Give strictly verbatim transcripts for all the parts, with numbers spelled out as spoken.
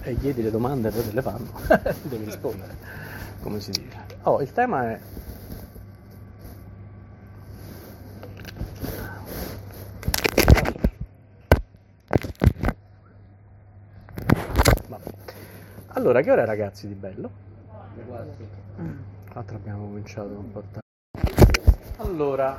e gli chiedi le domande e poi te le fanno, devi rispondere, come si dice. Oh, il tema è... Vabbè. Allora, che ora è, ragazzi, di bello? quattro abbiamo cominciato un po' tardi. Allora,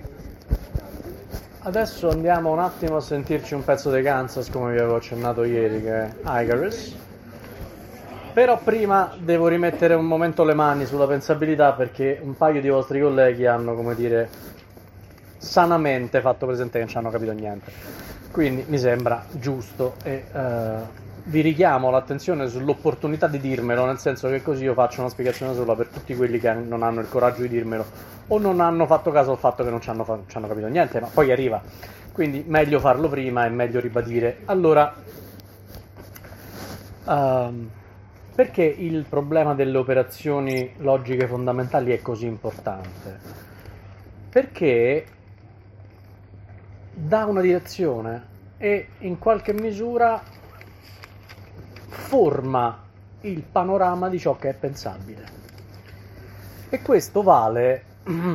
adesso andiamo un attimo a sentirci un pezzo di Kansas, come vi avevo accennato ieri, che è Icarus. Però prima devo rimettere un momento le mani sulla pensabilità, perché un paio di vostri colleghi hanno, come dire, sanamente fatto presente che non ci hanno capito niente. Quindi mi sembra giusto e uh, vi richiamo l'attenzione sull'opportunità di dirmelo, nel senso che così io faccio una spiegazione sola per tutti quelli che non hanno il coraggio di dirmelo o non hanno fatto caso al fatto che non ci hanno, fa- ci hanno capito niente, ma poi arriva. Quindi meglio farlo prima e meglio ribadire. Allora, um, perché il problema delle operazioni logiche fondamentali è così importante? Perché dà una direzione e in qualche misura forma il panorama di ciò che è pensabile. E questo vale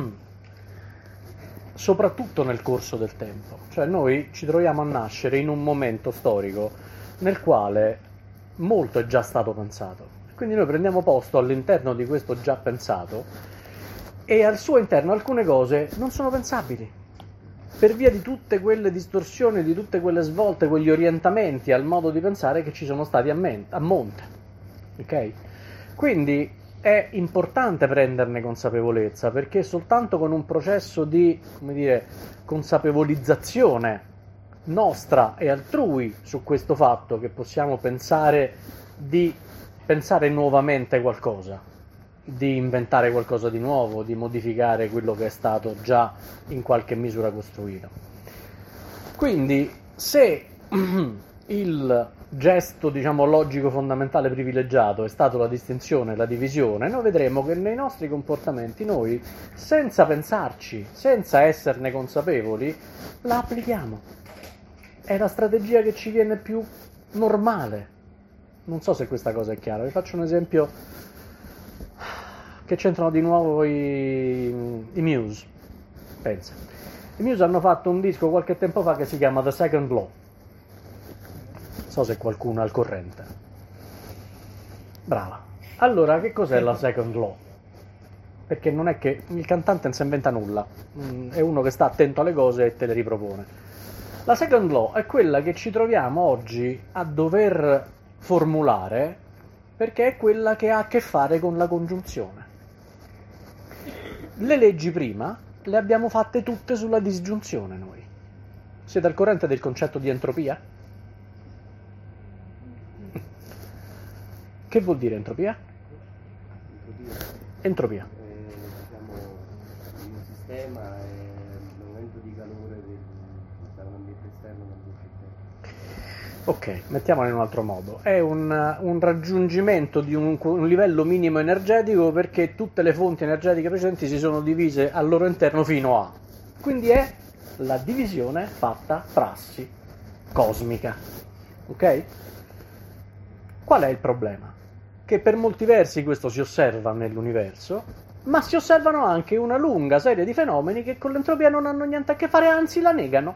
soprattutto nel corso del tempo. Cioè noi ci troviamo a nascere in un momento storico nel quale molto è già stato pensato. Quindi noi prendiamo posto all'interno di questo già pensato e al suo interno alcune cose non sono pensabili, per via di tutte quelle distorsioni, di tutte quelle svolte, quegli orientamenti al modo di pensare che ci sono stati a, men- a monte. Ok? Quindi è importante prenderne consapevolezza, perché soltanto con un processo di, come dire, consapevolizzazione nostra e altrui su questo fatto che possiamo pensare di pensare nuovamente qualcosa, di inventare qualcosa di nuovo, di modificare quello che è stato già in qualche misura costruito. Quindi se il gesto, diciamo, logico fondamentale privilegiato è stato la distinzione, la divisione, noi vedremo che nei nostri comportamenti noi, senza pensarci, senza esserne consapevoli, la applichiamo. È la strategia che ci viene più normale. Non so se questa cosa è chiara. Vi faccio un esempio che c'entrano di nuovo i, i Muse. Pensa. I Muse hanno fatto un disco qualche tempo fa che si chiama The Second Law. Non so se qualcuno è al corrente. Brava. Allora, che cos'è la Second Law? Perché non è che il cantante non si inventa nulla, è uno che sta attento alle cose e te le ripropone. La Second Law è quella che ci troviamo oggi a dover formulare, perché è quella che ha a che fare con la congiunzione. Le leggi prima le abbiamo fatte tutte sulla disgiunzione noi. Siete al corrente del concetto di entropia? Che vuol dire entropia? Entropia. Eh, diciamo, un sistema è il momento di calore da un ambiente esterno all'ambiente interno. Ok, mettiamolo in un altro modo. È un, un raggiungimento di un, un livello minimo energetico perché tutte le fonti energetiche presenti si sono divise al loro interno fino a. Quindi è la divisione fatta prassi cosmica. Ok? Qual è il problema? Che per molti versi questo si osserva nell'universo, ma si osservano anche una lunga serie di fenomeni che con l'entropia non hanno niente a che fare, anzi la negano.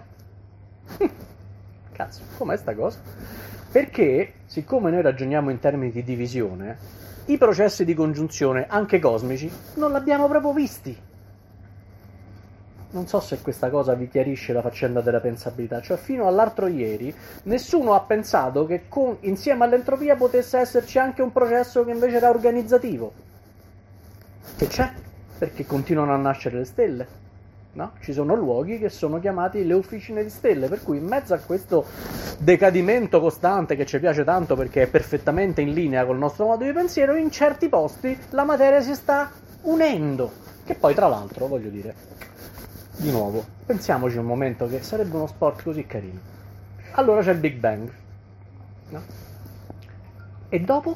Cazzo, com'è sta cosa? Perché, siccome noi ragioniamo in termini di divisione, i processi di congiunzione, anche cosmici, non l'abbiamo proprio visti. Non so se questa cosa vi chiarisce la faccenda della pensabilità. Cioè, fino all'altro ieri, nessuno ha pensato che con, insieme all'entropia potesse esserci anche un processo che invece era organizzativo. Che c'è? Perché continuano a nascere le stelle. No? Ci sono luoghi che sono chiamati le officine di stelle, per cui in mezzo a questo decadimento costante che ci piace tanto perché è perfettamente in linea col nostro modo di pensiero, in certi posti la materia si sta unendo, che poi tra l'altro, voglio dire, di nuovo, pensiamoci un momento che sarebbe uno sport così carino. Allora c'è il Big Bang, no? E dopo?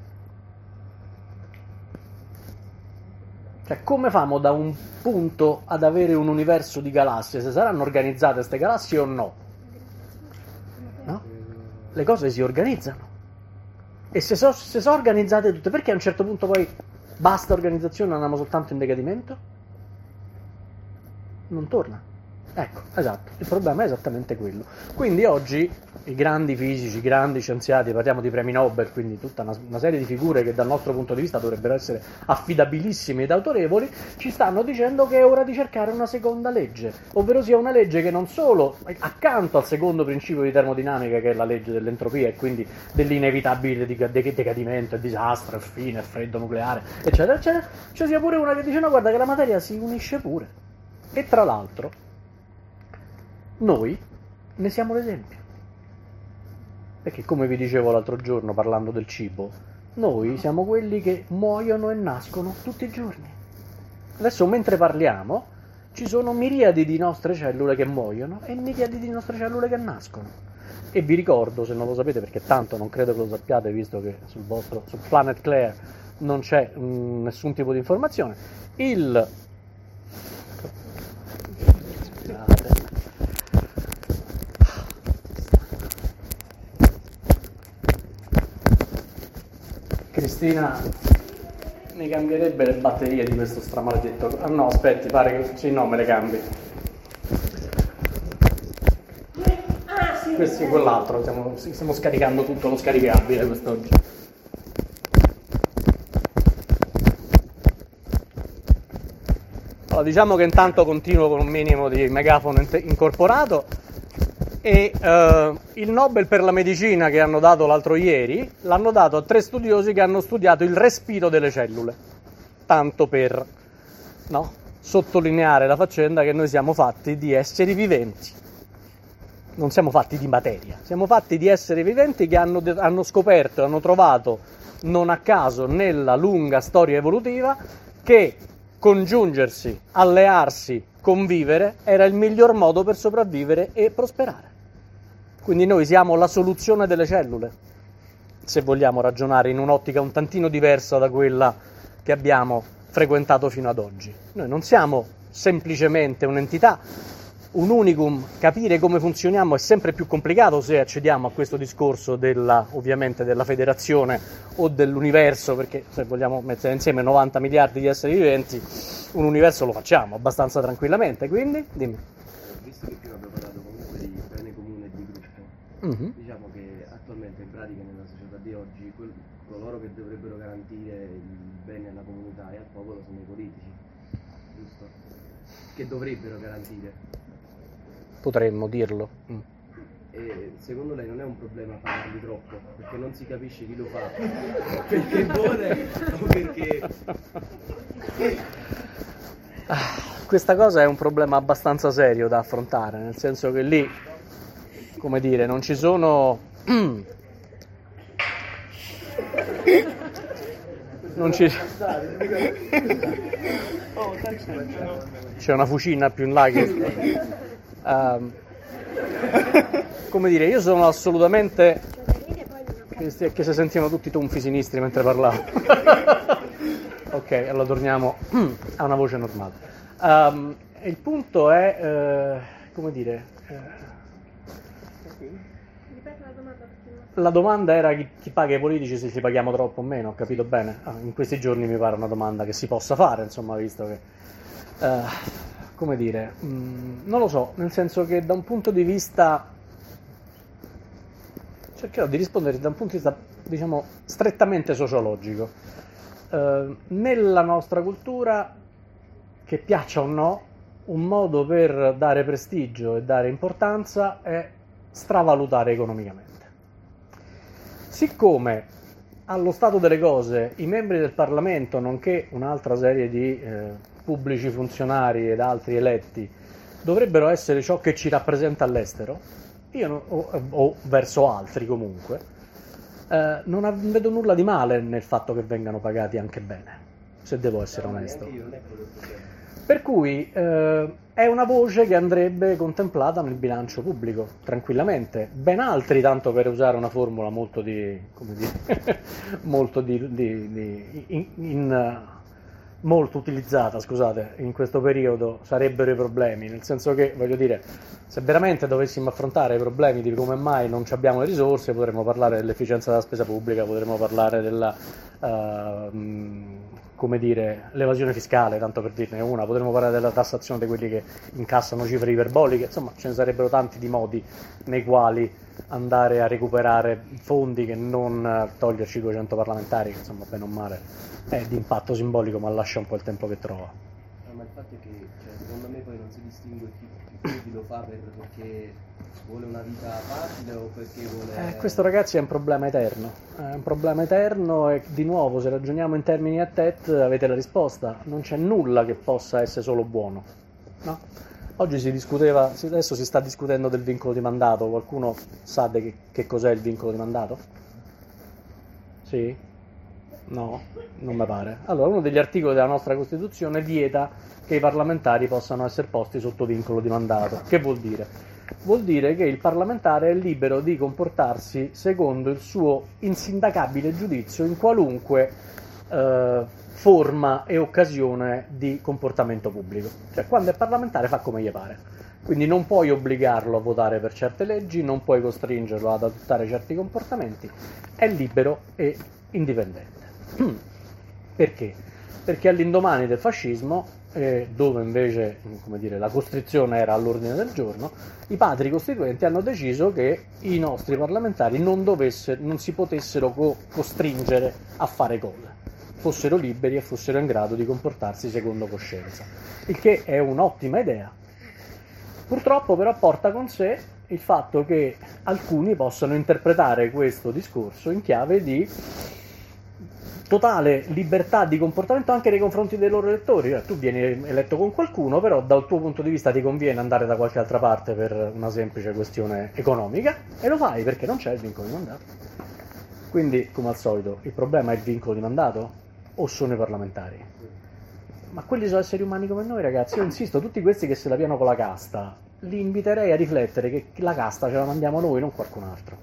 Cioè, come famo da un punto ad avere un universo di galassie? Se saranno organizzate queste galassie o no? No? Le cose si organizzano. E se sono se so organizzate tutte, perché a un certo punto poi basta organizzazione e andiamo soltanto in decadimento? Non torna. Ecco, esatto, il problema è esattamente quello. Quindi oggi i grandi fisici, i grandi scienziati, parliamo di premi Nobel, quindi tutta una, una serie di figure che dal nostro punto di vista dovrebbero essere affidabilissime ed autorevoli, ci stanno dicendo che è ora di cercare una seconda legge, ovvero sia una legge che non solo, accanto al secondo principio di termodinamica, che è la legge dell'entropia e quindi dell'inevitabile decadimento, il disastro, il fine, il freddo nucleare, eccetera, eccetera, ci sia pure una che dice no, guarda che la materia si unisce pure. E tra l'altro noi ne siamo l'esempio, perché come vi dicevo l'altro giorno parlando del cibo, noi siamo quelli che muoiono e nascono tutti i giorni. Adesso mentre parliamo ci sono miriadi di nostre cellule che muoiono e miriadi di nostre cellule che nascono. E vi ricordo, se non lo sapete, perché tanto non credo che lo sappiate, visto che sul vostro sul Planet Claire non c'è mh, nessun tipo di informazione, il Cristina mi cambierebbe le batterie di questo stramaledetto. Ah no, aspetti, pare che sì, no, me le cambi. Ah, sì, Questo è quell'altro, stiamo, stiamo scaricando tutto lo scaricabile quest'oggi. Allora, diciamo che intanto continuo con un minimo di megafono incorporato. E uh, il Nobel per la medicina che hanno dato l'altro ieri l'hanno dato a tre studiosi che hanno studiato il respiro delle cellule, tanto per no, sottolineare la faccenda che noi siamo fatti di esseri viventi, non siamo fatti di materia, siamo fatti di esseri viventi che hanno, hanno scoperto, hanno trovato non a caso nella lunga storia evolutiva che congiungersi, allearsi, convivere era il miglior modo per sopravvivere e prosperare. Quindi noi siamo la soluzione delle cellule, se vogliamo ragionare in un'ottica un tantino diversa da quella che abbiamo frequentato fino ad oggi. Noi non siamo semplicemente un'entità, un unicum. Capire come funzioniamo è sempre più complicato se accediamo a questo discorso della, ovviamente della federazione o dell'universo, perché se vogliamo mettere insieme novanta miliardi di esseri viventi, un universo lo facciamo abbastanza tranquillamente, quindi dimmi. Visto che prima abbiamo parlato comunque di bene comune e di gruppo, Mm-hmm. diciamo che attualmente in pratica nella società di oggi quel, coloro che dovrebbero garantire il bene alla comunità e al popolo sono i politici, giusto? Che dovrebbero garantire. Potremmo dirlo. Mm. E secondo lei non è un problema parlarli troppo, perché non si capisce chi lo fa, perché vuole o perché... Ah, questa cosa è un problema abbastanza serio da affrontare, nel senso che lì, come dire, non ci sono... non ci... C'è una fucina più in là che... Um, come dire, io sono assolutamente... Che, che si sentivano tutti tonfi sinistri mentre parlavo. Ok, allora torniamo a una voce normale. Um, il punto è, eh, come dire... Eh, la domanda era chi, chi paga i politici, se li paghiamo troppo o meno, ho capito bene? Ah, in questi giorni mi pare una domanda che si possa fare, insomma, visto che... Uh, come dire, mh, non lo so, nel senso che da un punto di vista... cercherò di rispondere da un punto di vista, diciamo, strettamente sociologico. Uh, nella nostra cultura, che piaccia o no, un modo per dare prestigio e dare importanza è stravalutare economicamente. Siccome allo stato delle cose i membri del Parlamento, nonché un'altra serie di eh, pubblici funzionari ed altri eletti, dovrebbero essere ciò che ci rappresenta all'estero, io non, o, o verso altri comunque, eh, non av- vedo nulla di male nel fatto che vengano pagati anche bene, se devo essere onesto. Per cui eh, è una voce che andrebbe contemplata nel bilancio pubblico, tranquillamente. Ben altri, tanto per usare una formula molto di, come dire, molto di, di, di in, in, molto utilizzata, scusate, in questo periodo sarebbero i problemi, nel senso che, voglio dire, se veramente dovessimo affrontare i problemi di come mai non abbiamo le risorse, potremmo parlare dell'efficienza della spesa pubblica, potremmo parlare della, uh, come dire, l'evasione fiscale, tanto per dirne una, potremmo parlare della tassazione di quelli che incassano cifre iperboliche, insomma ce ne sarebbero tanti di modi nei quali andare a recuperare fondi che non toglierci duecento parlamentari, che insomma bene o male è di impatto simbolico, ma lascia un po' il tempo che trova. No, ma il fatto è che cioè, secondo me poi non si distingue chi, chi, chi lo fa per, perché vuole una vita facile o perché vuole... Eh, questo ragazzi è un problema eterno, è un problema eterno e di nuovo se ragioniamo in termini a Tet avete la risposta, non c'è nulla che possa essere solo buono, no? Oggi si discuteva, adesso si sta discutendo del vincolo di mandato, qualcuno sa che, che cos'è il vincolo di mandato? Sì? No? Non mi pare. Allora, uno degli articoli della nostra Costituzione vieta che i parlamentari possano essere posti sotto vincolo di mandato. Che vuol dire? Vuol dire che il parlamentare è libero di comportarsi secondo il suo insindacabile giudizio in qualunque eh, forma e occasione di comportamento pubblico. Cioè, quando è parlamentare fa come gli pare. Quindi non puoi obbligarlo a votare per certe leggi, non puoi costringerlo ad adottare certi comportamenti, è libero e indipendente. Perché? Perché all'indomani del fascismo, eh, dove invece come dire, la costrizione era all'ordine del giorno, i padri costituenti hanno deciso che i nostri parlamentari non, dovesse, non si potessero co- costringere a fare cose, fossero liberi e fossero in grado di comportarsi secondo coscienza, il che è un'ottima idea. Purtroppo però porta con sé il fatto che alcuni possano interpretare questo discorso in chiave di totale libertà di comportamento anche nei confronti dei loro elettori. Tu vieni eletto con qualcuno, però dal tuo punto di vista ti conviene andare da qualche altra parte per una semplice questione economica e lo fai perché non c'è il vincolo di mandato. Quindi, come al solito, il problema è il vincolo di mandato o sono i parlamentari? Ma quelli sono esseri umani come noi, ragazzi. Io insisto, tutti questi che se la piano con la casta li inviterei a riflettere che la casta ce la mandiamo noi, non qualcun altro.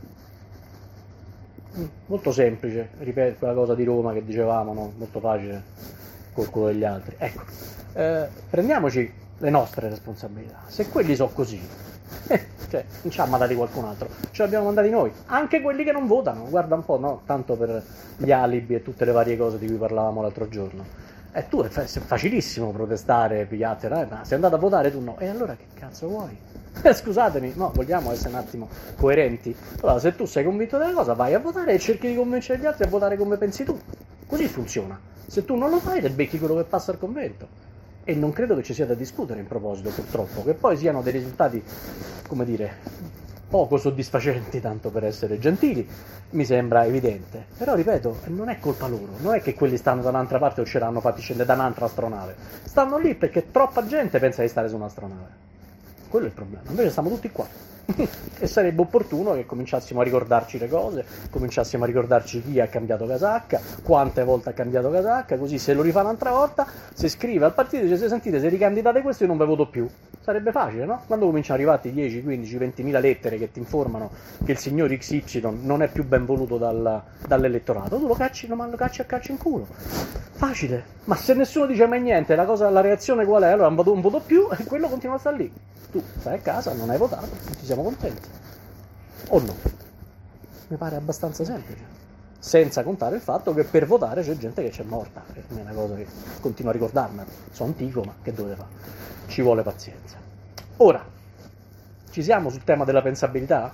Molto semplice, ripeto quella cosa di Roma che dicevamo, no? Molto facile col culo degli altri. Ecco, eh, prendiamoci le nostre responsabilità. Se quelli sono così, eh, cioè, non ci ha mandati qualcun altro, ce l'abbiamo mandati noi, anche quelli che non votano, guarda un po', no? Tanto per gli alibi e tutte le varie cose di cui parlavamo l'altro giorno. E eh, tu è facilissimo protestare, pigliartela, eh, ma sei andato a votare, tu no. E allora che cazzo vuoi? Eh, scusatemi, no, vogliamo essere un attimo coerenti. Allora, se tu sei convinto della cosa, vai a votare e cerchi di convincere gli altri a votare come pensi tu. Così funziona. Se tu non lo fai, te becchi quello che passa al convento. E non credo che ci sia da discutere in proposito, purtroppo, che poi siano dei risultati, come dire, poco soddisfacenti, tanto per essere gentili, mi sembra evidente. Però, ripeto, non è colpa loro, non è che quelli stanno da un'altra parte o ce l'hanno fatti scendere da un'altra astronave. Stanno lì perché troppa gente pensa di stare su un'astronave. Quello è il problema, invece stiamo tutti qua. E sarebbe opportuno che cominciassimo a ricordarci le cose, cominciassimo a ricordarci chi ha cambiato casacca, quante volte ha cambiato casacca, così se lo rifà un'altra volta, si scrive al partito e dice: se sentite, se ricandidate questo io non ve voto più. Sarebbe facile, no? Quando cominciano ad arrivare dieci, quindici, ventimila lettere che ti informano che il signor X Y non è più ben voluto dal, dall'elettorato, tu lo cacci, lo mando cacci a calcio in culo. Facile, ma se nessuno dice mai niente, la, cosa, la reazione qual è? Allora non voto, non voto più e quello continua a stare lì. Tu stai a casa, non hai votato, tutti siamo contenti. O no? Mi pare abbastanza semplice. Senza contare il fatto che per votare c'è gente che c'è morta. È una cosa che continuo a ricordarmelo. Sono antico, ma che dovete fare? Ci vuole pazienza. Ora, ci siamo sul tema della pensabilità?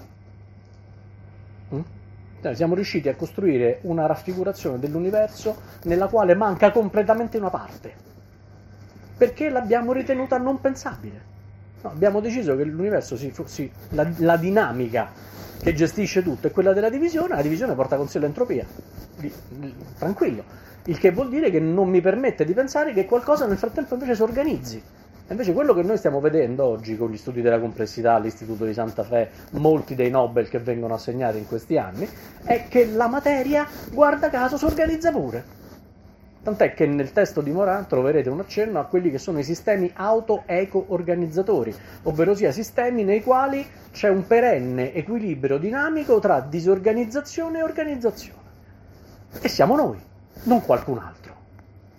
Mm? Cioè, siamo riusciti a costruire una raffigurazione dell'universo nella quale manca completamente una parte. Perché l'abbiamo ritenuta non pensabile. No, abbiamo deciso che l'universo, si, si, la, la dinamica che gestisce tutto è quella della divisione, la divisione porta con sé l'entropia. Di, di, tranquillo. Il che vuol dire che non mi permette di pensare che qualcosa nel frattempo invece si organizzi. E invece quello che noi stiamo vedendo oggi con gli studi della complessità all'Istituto di Santa Fe, molti dei Nobel che vengono assegnati in questi anni, è che la materia, guarda caso, si organizza pure. Tant'è che nel testo di Morin troverete un accenno a quelli che sono i sistemi auto-eco-organizzatori, ovvero sia sistemi nei quali c'è un perenne equilibrio dinamico tra disorganizzazione e organizzazione. E siamo noi, non qualcun altro.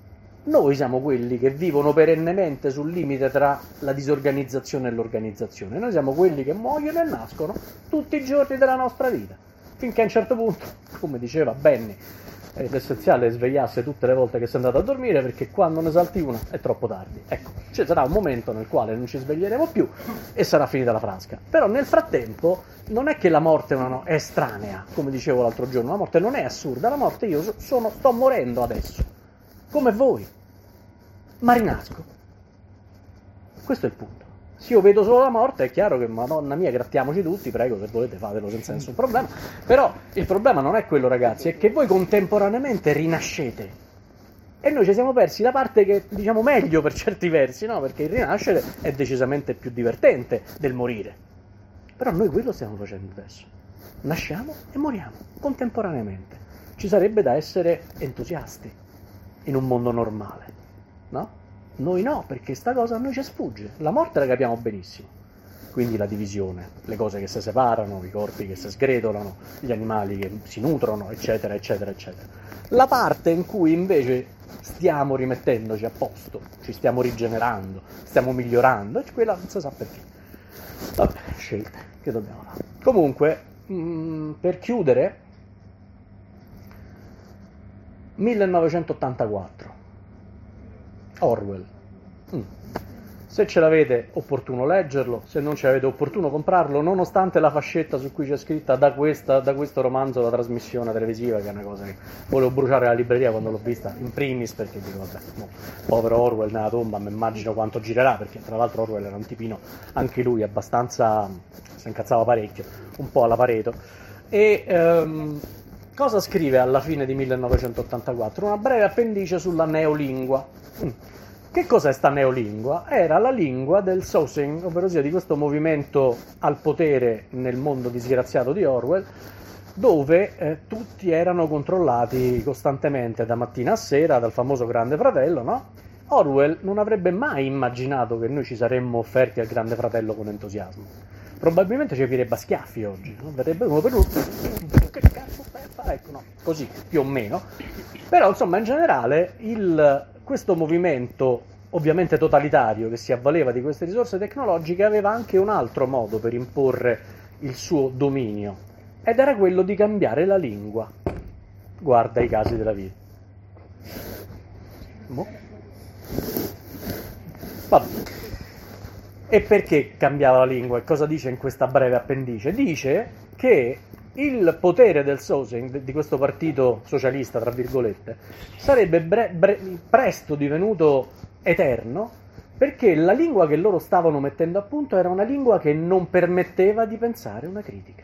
Noi siamo quelli che vivono perennemente sul limite tra la disorganizzazione e l'organizzazione. Noi siamo quelli che muoiono e nascono tutti i giorni della nostra vita, finché a un certo punto, come diceva Benny, è essenziale svegliarsi tutte le volte che sei andato a dormire, perché quando ne salti una è troppo tardi. Ecco, ci sarà un momento nel quale non ci sveglieremo più e sarà finita la frasca. Però nel frattempo non è che la morte è, una, è estranea, come dicevo l'altro giorno, la morte non è assurda, la morte io sono, sto morendo adesso, come voi, ma rinasco. Questo è il punto. Se io vedo solo la morte è chiaro che, madonna mia, grattiamoci tutti, prego, se volete fatelo senza nessun problema, però il problema non è quello, ragazzi, è che voi contemporaneamente rinascete e noi ci siamo persi la parte che, diciamo, meglio per certi versi, no? Perché il rinascere è decisamente più divertente del morire, però noi quello stiamo facendo adesso, nasciamo e moriamo contemporaneamente. Ci sarebbe da essere entusiasti in un mondo normale, no? Noi no, perché sta cosa a noi ci sfugge. La morte la capiamo benissimo. Quindi la divisione, le cose che si separano, i corpi che si sgretolano, gli animali che si nutrono, eccetera, eccetera, eccetera. La parte in cui invece stiamo rimettendoci a posto, ci stiamo rigenerando, stiamo migliorando, e quella non si sa perché. Vabbè, scelte, che dobbiamo fare? Comunque, mh, per chiudere, millenovecentottantaquattro. Orwell. Mm. Se ce l'avete, opportuno leggerlo, se non ce l'avete, opportuno comprarlo, nonostante la fascetta su cui c'è scritta da, questa, da questo romanzo la trasmissione televisiva, che è una cosa che volevo bruciare la libreria quando l'ho vista, in primis, perché dico, vabbè, no, povero Orwell nella tomba, mi immagino quanto girerà, perché tra l'altro Orwell era un tipino, anche lui, abbastanza, si incazzava parecchio, un po' alla Pareto, e... Um, cosa scrive alla fine di millenovecentottantaquattro? Una breve appendice sulla neolingua. Mm. Che cos'è sta neolingua? Era la lingua del Sowsing, ovvero sia di questo movimento al potere nel mondo disgraziato di Orwell, dove eh, tutti erano controllati costantemente da mattina a sera dal famoso Grande Fratello, no? Orwell non avrebbe mai immaginato che noi ci saremmo offerti al Grande Fratello con entusiasmo. Probabilmente ci pirerebbe a schiaffi oggi, no? Verrebbe uno per uno, che cazzo stai a fare? Ecco, no, così, più o meno. Però, insomma, in generale, il, questo movimento, ovviamente totalitario, che si avvaleva di queste risorse tecnologiche, aveva anche un altro modo per imporre il suo dominio, ed era quello di cambiare la lingua. Guarda i casi della vita. Mo? Vabbè. E perché cambiava la lingua? E cosa dice in questa breve appendice? Dice che il potere del Sowsing, di questo partito socialista, tra virgolette, sarebbe bre- bre- presto divenuto eterno, perché la lingua che loro stavano mettendo a punto era una lingua che non permetteva di pensare una critica.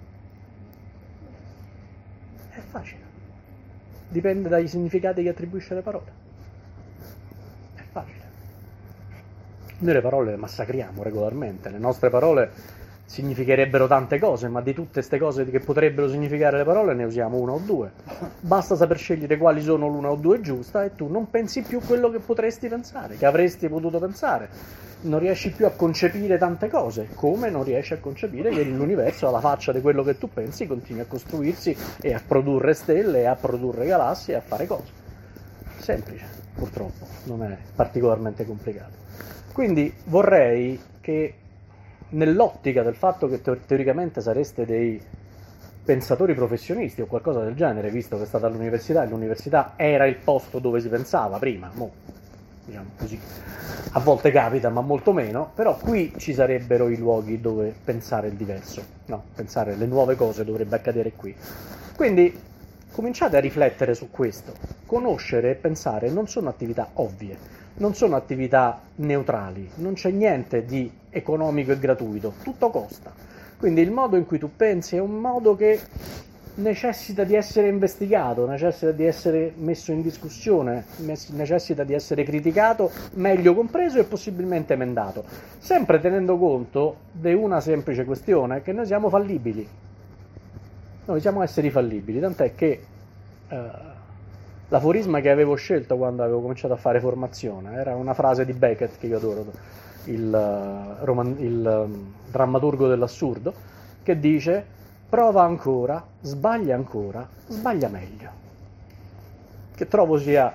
È facile. Dipende dai significati che attribuisce alle parole. È facile. Noi le parole le massacriamo regolarmente, le nostre parole significherebbero tante cose, ma di tutte queste cose che potrebbero significare le parole ne usiamo una o due. Basta saper scegliere quali sono l'una o due giusta e tu non pensi più quello che potresti pensare, che avresti potuto pensare. Non riesci più a concepire tante cose, come non riesci a concepire che l'universo alla faccia di quello che tu pensi continui a costruirsi e a produrre stelle, e a produrre galassie e a fare cose. Semplice, purtroppo, non è particolarmente complicato. Quindi vorrei che nell'ottica del fatto che teoricamente sareste dei pensatori professionisti o qualcosa del genere, visto che state all'università e l'università era il posto dove si pensava prima, mo, diciamo così, a volte capita ma molto meno, però qui ci sarebbero i luoghi dove pensare il diverso, no, pensare le nuove cose dovrebbe accadere qui. Quindi cominciate a riflettere su questo. Conoscere e pensare non sono attività ovvie, non sono attività neutrali, non c'è niente di economico e gratuito, tutto costa. Quindi il modo in cui tu pensi è un modo che necessita di essere investigato, necessita di essere messo in discussione, necessita di essere criticato, meglio compreso e possibilmente emendato, sempre tenendo conto di una semplice questione, che noi siamo fallibili. Noi siamo esseri fallibili, tant'è che eh, l'aforisma che avevo scelto quando avevo cominciato a fare formazione era una frase di Beckett, che io adoro, il, uh, roman- il um, drammaturgo dell'assurdo, che dice: prova ancora, sbaglia ancora, sbaglia meglio. Che trovo sia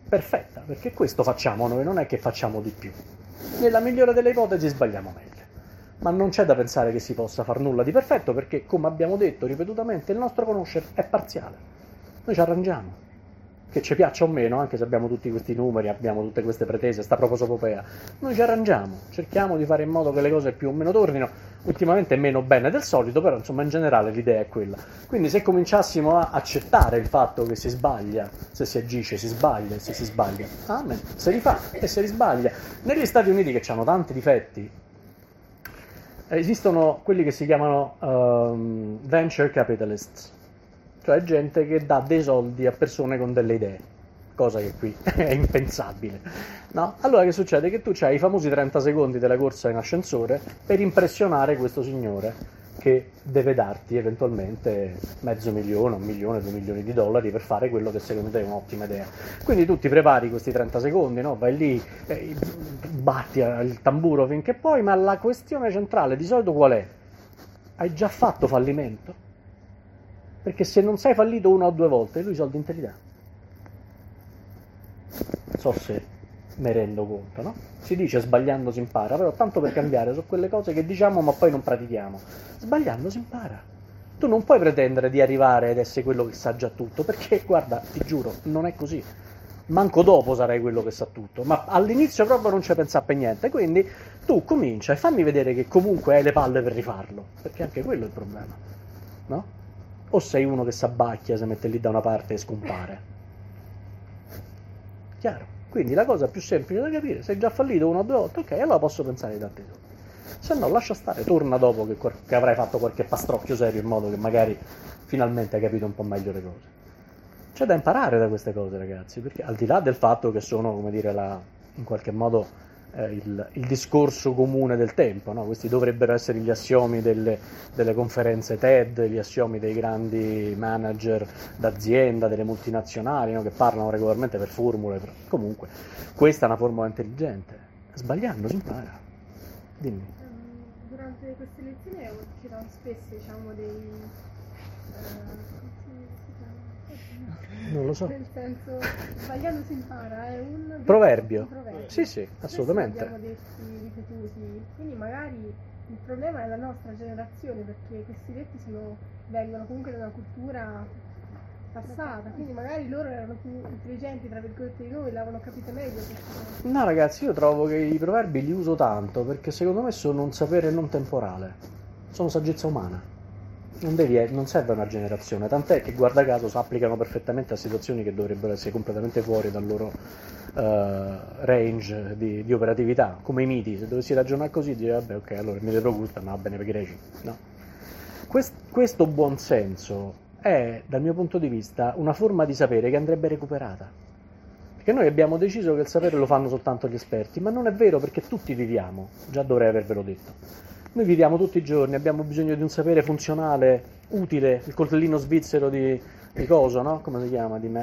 perfetta, perché questo facciamo noi, non è che facciamo di più. Nella migliore delle ipotesi sbagliamo meglio, ma non c'è da pensare che si possa far nulla di perfetto, perché, come abbiamo detto ripetutamente, il nostro conoscere è parziale. Noi ci arrangiamo, che ci piaccia o meno, anche se abbiamo tutti questi numeri, abbiamo tutte queste pretese, sta prosopopea, noi ci arrangiamo, cerchiamo di fare in modo che le cose più o meno tornino, ultimamente meno bene del solito, però insomma in generale l'idea è quella. Quindi se cominciassimo a accettare il fatto che si sbaglia, se si agisce si sbaglia, e se si sbaglia, amen, si rifà e si risbaglia. Negli Stati Uniti, che hanno tanti difetti, esistono quelli che si chiamano um, venture capitalists, cioè gente che dà dei soldi a persone con delle idee, cosa che qui è impensabile, no? Allora che succede? Che tu hai i famosi trenta secondi della corsa in ascensore per impressionare questo signore che deve darti eventualmente mezzo milione, un milione, due milioni di dollari per fare quello che secondo te è un'ottima idea. Quindi tu ti prepari questi trenta secondi, no? Vai lì, eh, batti il tamburo finché puoi, ma la questione centrale di solito qual è? Hai già fatto fallimento? Perché se non sei fallito una o due volte, lui i soldi in te li dà. Non so se me rendo conto, no? Si dice sbagliando si impara, però tanto per cambiare sono quelle cose che diciamo ma poi non pratichiamo. Sbagliando si impara. Tu non puoi pretendere di arrivare ed essere quello che sa già tutto, perché guarda, ti giuro, non è così. Manco dopo sarai quello che sa tutto, ma all'inizio proprio non ci pensa per niente, quindi tu comincia e fammi vedere che comunque hai le palle per rifarlo, perché anche quello è il problema, no? O sei uno che s'abbacchia, si mette lì da una parte e scompare. Chiaro? Quindi la cosa più semplice da capire, sei già fallito una o due volte, ok, allora posso pensare di darti soldi. Se no lascia stare, torna dopo che, che avrai fatto qualche pastrocchio serio in modo che magari finalmente hai capito un po' meglio le cose. C'è da imparare da queste cose, ragazzi, perché al di là del fatto che sono, come dire, la, in qualche modo eh, il, il discorso comune del tempo, no? Questi dovrebbero essere gli assiomi delle, delle conferenze TED, gli assiomi dei grandi manager d'azienda, delle multinazionali, no? Che parlano regolarmente per formule. Per... Comunque, questa è una formula intelligente. Sbagliando si impara. Dimmi. Durante queste lezioni c'erano spesso, diciamo, dei... Uh, Non lo so. Nel senso, sbagliando si impara, è un proverbio. proverbio. Sì, sì, assolutamente. Spesso abbiamo detti ripetuti, quindi magari il problema è la nostra generazione, perché questi detti sono, vengono comunque da una cultura passata, quindi magari loro erano più intelligenti, tra virgolette, di noi, l'avevano capito meglio. Perché... No, ragazzi, io trovo che i proverbi li uso tanto perché secondo me sono un sapere non temporale, sono saggezza umana. Non, devi, non serve una generazione, tant'è che guarda caso si applicano perfettamente a situazioni che dovrebbero essere completamente fuori dal loro uh, range di, di operatività, come i miti. Se dovessi ragionare così, dire vabbè, ok, allora il mito di Procusta no, va bene per i greci. No. Quest, questo buonsenso è, dal mio punto di vista, una forma di sapere che andrebbe recuperata. Perché noi abbiamo deciso che il sapere lo fanno soltanto gli esperti, ma non è vero, perché tutti viviamo, già dovrei avervelo detto. Noi viviamo tutti i giorni, abbiamo bisogno di un sapere funzionale, utile, il coltellino svizzero di, di coso, no? Come si chiama? Di Mac...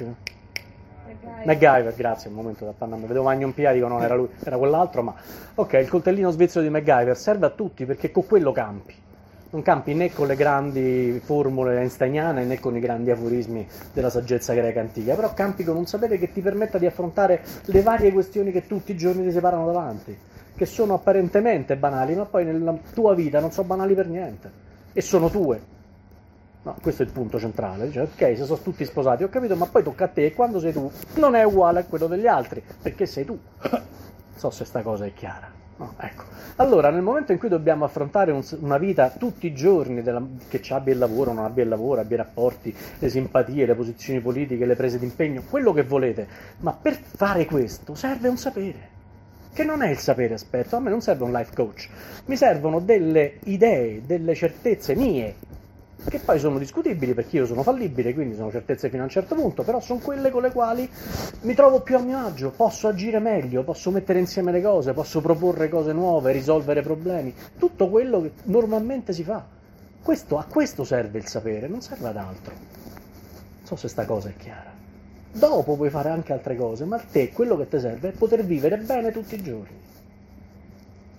MacGyver. MacGyver, grazie, un momento da panna, vedevo Magnum P I, dico non era lui, era quell'altro, ma ok, il coltellino svizzero di MacGyver serve a tutti perché con quello campi. Non campi né con le grandi formule einsteiniane né con i grandi aforismi della saggezza greca antica, però campi con un sapere che ti permetta di affrontare le varie questioni che tutti i giorni ti separano davanti, che sono apparentemente banali, ma poi nella tua vita non sono banali per niente, e sono tue. No, questo è il punto centrale. Dice, ok, se sono tutti sposati, ho capito, ma poi tocca a te, e quando sei tu non è uguale a quello degli altri, perché sei tu. Non so se sta cosa è chiara. No, ecco. Allora, nel momento in cui dobbiamo affrontare un, una vita tutti i giorni, della, che ci abbia il lavoro, non abbia il lavoro, abbia i rapporti, le simpatie, le posizioni politiche, le prese d'impegno, quello che volete, ma per fare questo serve un sapere. Che non è il sapere esperto, a me non serve un life coach, mi servono delle idee, delle certezze mie, che poi sono discutibili perché io sono fallibile, quindi sono certezze fino a un certo punto, però sono quelle con le quali mi trovo più a mio agio, posso agire meglio, posso mettere insieme le cose, posso proporre cose nuove, risolvere problemi, tutto quello che normalmente si fa. Questo, a questo serve il sapere, non serve ad altro. Non so se sta cosa è chiara. Dopo puoi fare anche altre cose, ma a te quello che ti serve è poter vivere bene tutti i giorni.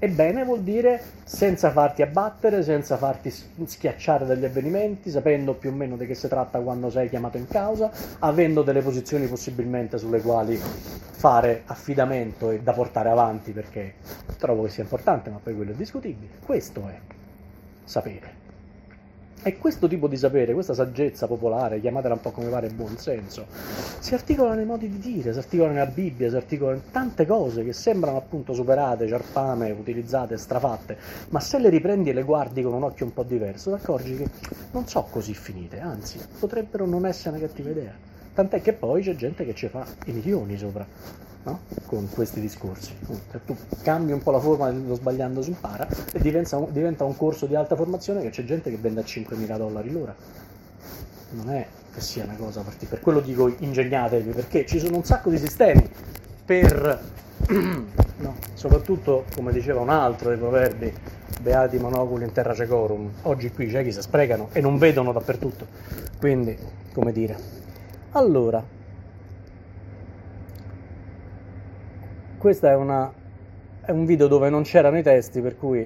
Ebbene, vuol dire senza farti abbattere, senza farti schiacciare dagli avvenimenti, sapendo più o meno di che si tratta quando sei chiamato in causa, avendo delle posizioni possibilmente sulle quali fare affidamento e da portare avanti, perché trovo che sia importante, ma poi quello è discutibile. Questo è sapere. E questo tipo di sapere, questa saggezza popolare, chiamatela un po' come pare buon senso, si articola nei modi di dire, si articola nella Bibbia, si articola in tante cose che sembrano appunto superate, ciarpame, utilizzate, strafatte, ma se le riprendi e le guardi con un occhio un po' diverso, ti accorgi che non so così finite, anzi, potrebbero non essere una cattiva idea. Tant'è che poi c'è gente che ci fa i milioni sopra, no? Con questi discorsi. Se tu cambi un po' la forma dello sbagliando si impara e diventa un, diventa un corso di alta formazione che c'è gente che vende a cinquemila dollari l'ora. Non è che sia una cosa particolare. Per quello dico ingegnatevi, perché ci sono un sacco di sistemi per, no, soprattutto, come diceva un altro dei proverbi, beati monoculi in terra cecorum. Oggi qui c'è chi si sprecano e non vedono dappertutto. Quindi, come dire. Allora, questa è una è un video dove non c'erano i testi, per cui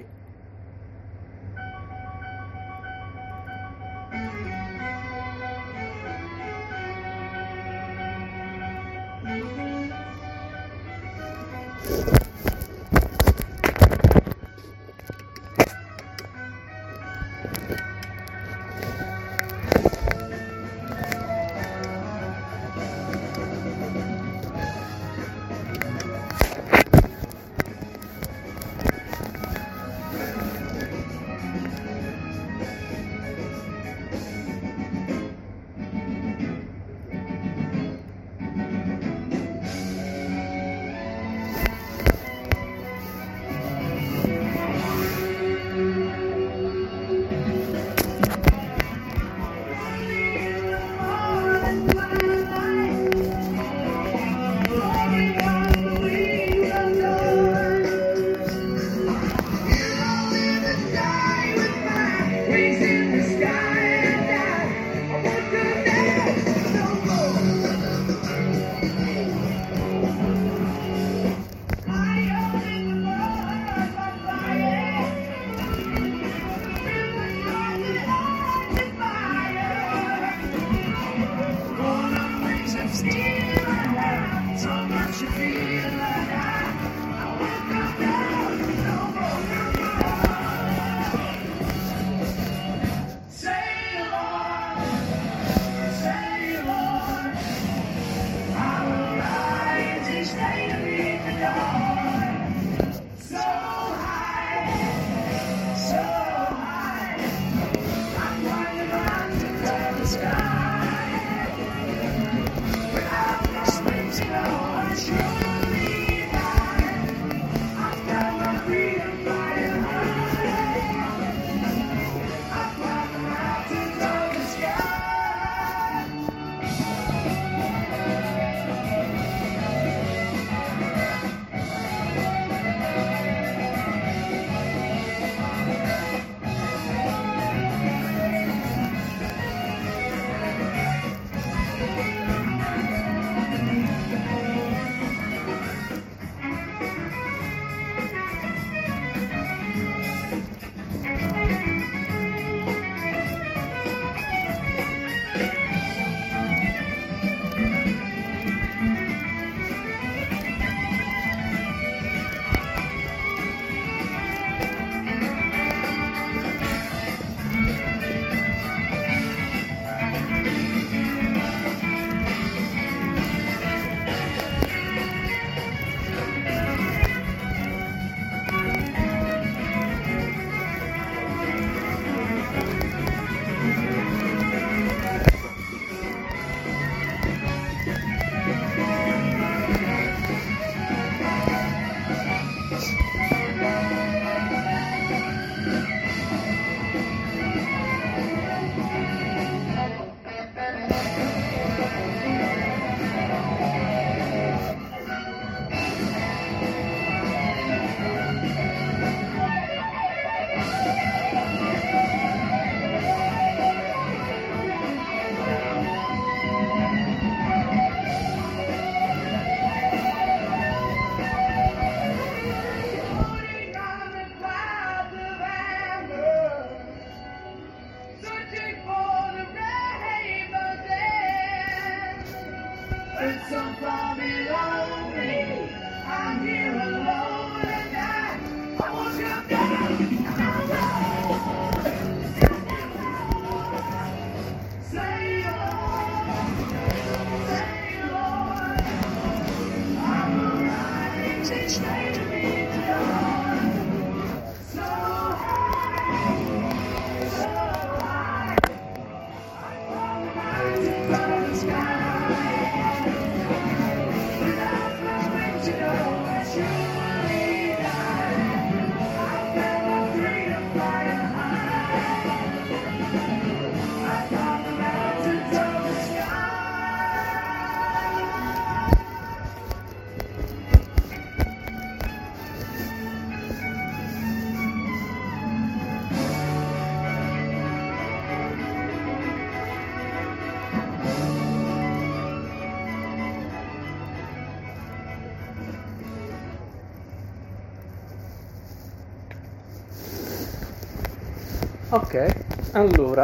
Ok, allora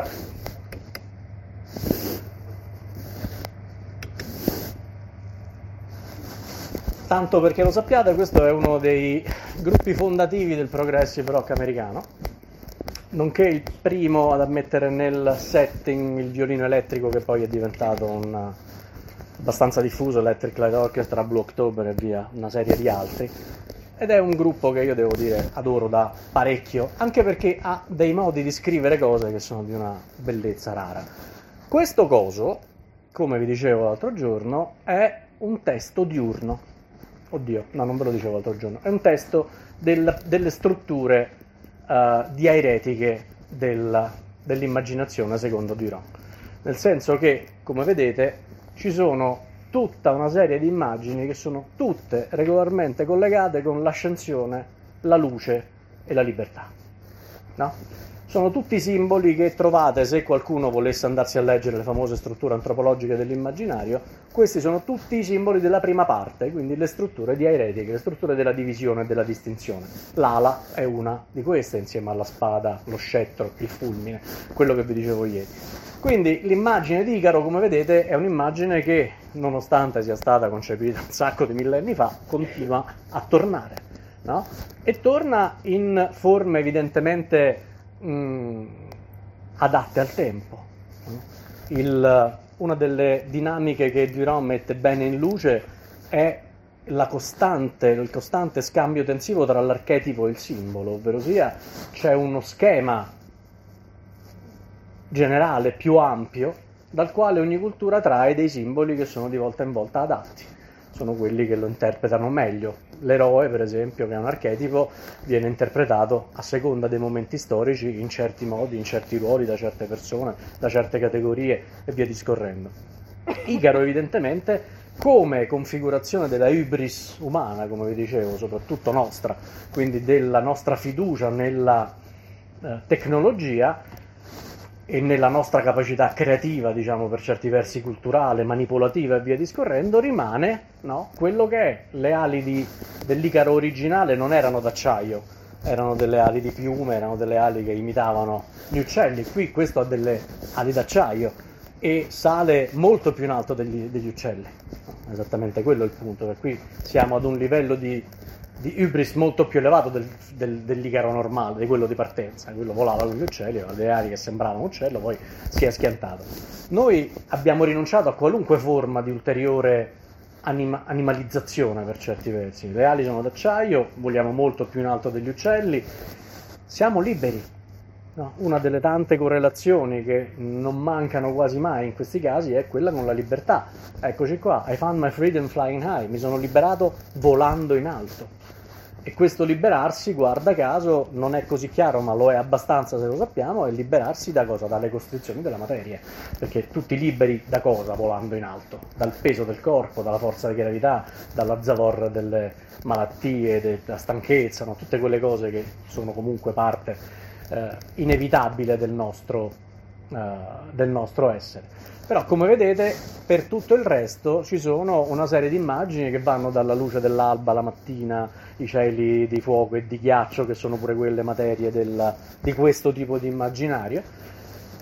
tanto perché lo sappiate, questo è uno dei gruppi fondativi del progressive rock americano, nonché il primo ad ammettere nel setting il violino elettrico, che poi è diventato un abbastanza diffuso, Electric Light Orchestra, Blue October e via, una serie di altri. Ed è un gruppo che io devo dire adoro da parecchio, anche perché ha dei modi di scrivere cose che sono di una bellezza rara. Questo coso, come vi dicevo l'altro giorno, è un testo diurno. Oddio, no, non ve lo dicevo l'altro giorno. È un testo del, delle strutture uh, diairetiche del, dell'immaginazione secondo Duron. Nel senso che, come vedete, ci sono tutta una serie di immagini che sono tutte regolarmente collegate con l'ascensione, la luce e la libertà. No? Sono tutti simboli che trovate, se qualcuno volesse andarsi a leggere le famose strutture antropologiche dell'immaginario, questi sono tutti i simboli della prima parte, quindi le strutture diairetiche, le strutture della divisione e della distinzione. L'ala è una di queste, insieme alla spada, lo scettro, il fulmine, quello che vi dicevo ieri. Quindi l'immagine di Icaro, come vedete, è un'immagine che, nonostante sia stata concepita un sacco di millenni fa, continua a tornare, no? E torna in forme evidentemente mh, adatte al tempo. Il, una delle dinamiche che Duron mette bene in luce è la costante, il costante scambio tensivo tra l'archetipo e il simbolo, ovvero sia c'è uno schema generale più ampio dal quale ogni cultura trae dei simboli che sono di volta in volta adatti, sono quelli che lo interpretano meglio. L'eroe, per esempio, che è un archetipo, viene interpretato a seconda dei momenti storici in certi modi, in certi ruoli, da certe persone, da certe categorie e via discorrendo. Icaro evidentemente, come configurazione della hybris umana, come vi dicevo, soprattutto nostra, quindi della nostra fiducia nella eh, tecnologia e nella nostra capacità creativa, diciamo per certi versi culturale, manipolativa e via discorrendo, rimane, no, quello che è. Le ali di, dell'Icaro originale non erano d'acciaio, erano delle ali di piume, erano delle ali che imitavano gli uccelli. Qui questo ha delle ali d'acciaio e sale molto più in alto degli, degli uccelli. Esattamente quello è il punto, per cui siamo ad un livello di di hybris molto più elevato del, del, dell'Icaro normale, di quello di partenza. Quello volava con gli uccelli, aveva delle ali che sembravano un uccello, poi si è schiantato. Noi abbiamo rinunciato a qualunque forma di ulteriore anima, animalizzazione per certi versi. Le ali sono d'acciaio, voliamo molto più in alto degli uccelli, siamo liberi. No, una delle tante correlazioni che non mancano quasi mai in questi casi è quella con la libertà. Eccoci qua, I found my freedom flying high, mi sono liberato volando in alto. E questo liberarsi, guarda caso, non è così chiaro, ma lo è abbastanza se lo sappiamo, è liberarsi da cosa? Dalle costrizioni della materia. Perché tutti liberi da cosa volando in alto? Dal peso del corpo, dalla forza di gravità, dalla zavorra delle malattie, della stanchezza, no? Tutte quelle cose che sono comunque parte Eh, inevitabile del nostro, eh, del nostro essere. Però, come vedete, per tutto il resto ci sono una serie di immagini che vanno dalla luce dell'alba la mattina, i cieli di fuoco e di ghiaccio, che sono pure quelle materie del, di questo tipo di immaginario,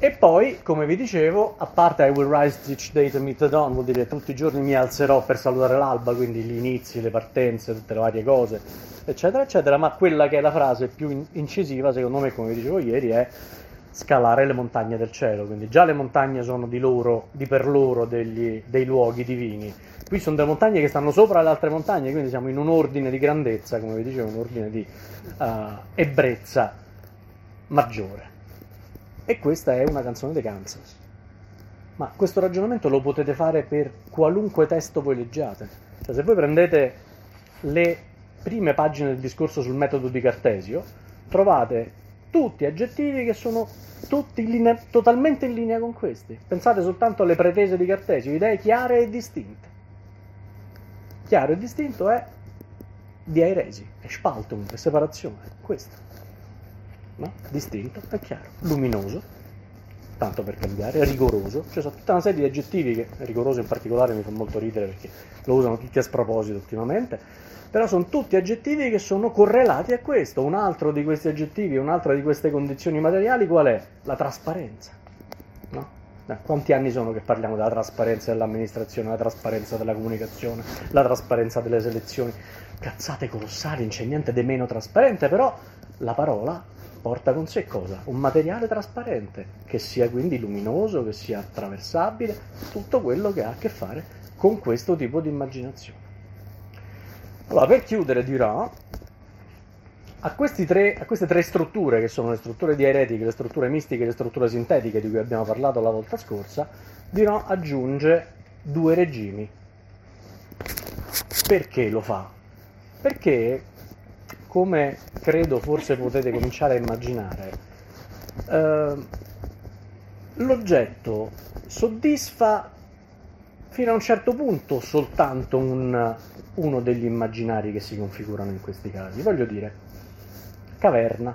E poi, come vi dicevo, a parte I will rise each day to meet the dawn, vuol dire tutti i giorni mi alzerò per salutare l'alba, quindi gli inizi, le partenze, tutte le varie cose, eccetera, eccetera, ma quella che è la frase più incisiva, secondo me, come vi dicevo ieri, è scalare le montagne del cielo. Quindi già le montagne sono di loro, di per loro degli, dei luoghi divini. Qui sono delle montagne che stanno sopra le altre montagne, quindi siamo in un ordine di grandezza, come vi dicevo, un ordine di uh, ebbrezza maggiore. E questa è una canzone dei Kansas. Ma questo ragionamento lo potete fare per qualunque testo voi leggiate. Cioè, se voi prendete le prime pagine del discorso sul metodo di Cartesio, trovate tutti aggettivi che sono tutti in linea, totalmente in linea con questi. Pensate soltanto alle pretese di Cartesio, idee chiare e distinte. Chiaro e distinto è diairesi, è spaltum, è separazione, questo. No? Distinto è chiaro, luminoso, tanto per cambiare, rigoroso, cioè sono tutta una serie di aggettivi che, rigoroso in particolare, mi fa molto ridere perché lo usano tutti a sproposito ultimamente, però sono tutti aggettivi che sono correlati a questo. Un altro di questi aggettivi, un'altra di queste condizioni materiali, qual è? La trasparenza. No? Eh, quanti anni sono che parliamo della trasparenza dell'amministrazione, la trasparenza della comunicazione, la trasparenza delle selezioni? Cazzate colossali, non c'è niente di meno trasparente, però la parola porta con sé cosa? Un materiale trasparente, che sia quindi luminoso, che sia attraversabile, tutto quello che ha a che fare con questo tipo di immaginazione. Allora, per chiudere dirò, a, questi tre, a queste tre strutture, che sono le strutture diairetiche, le strutture mistiche e le strutture sintetiche di cui abbiamo parlato la volta scorsa, dirò aggiunge due regimi. Perché lo fa? Perché, come credo forse potete cominciare a immaginare, eh, l'oggetto soddisfa fino a un certo punto soltanto un, uno degli immaginari che si configurano in questi casi. Voglio dire, caverna.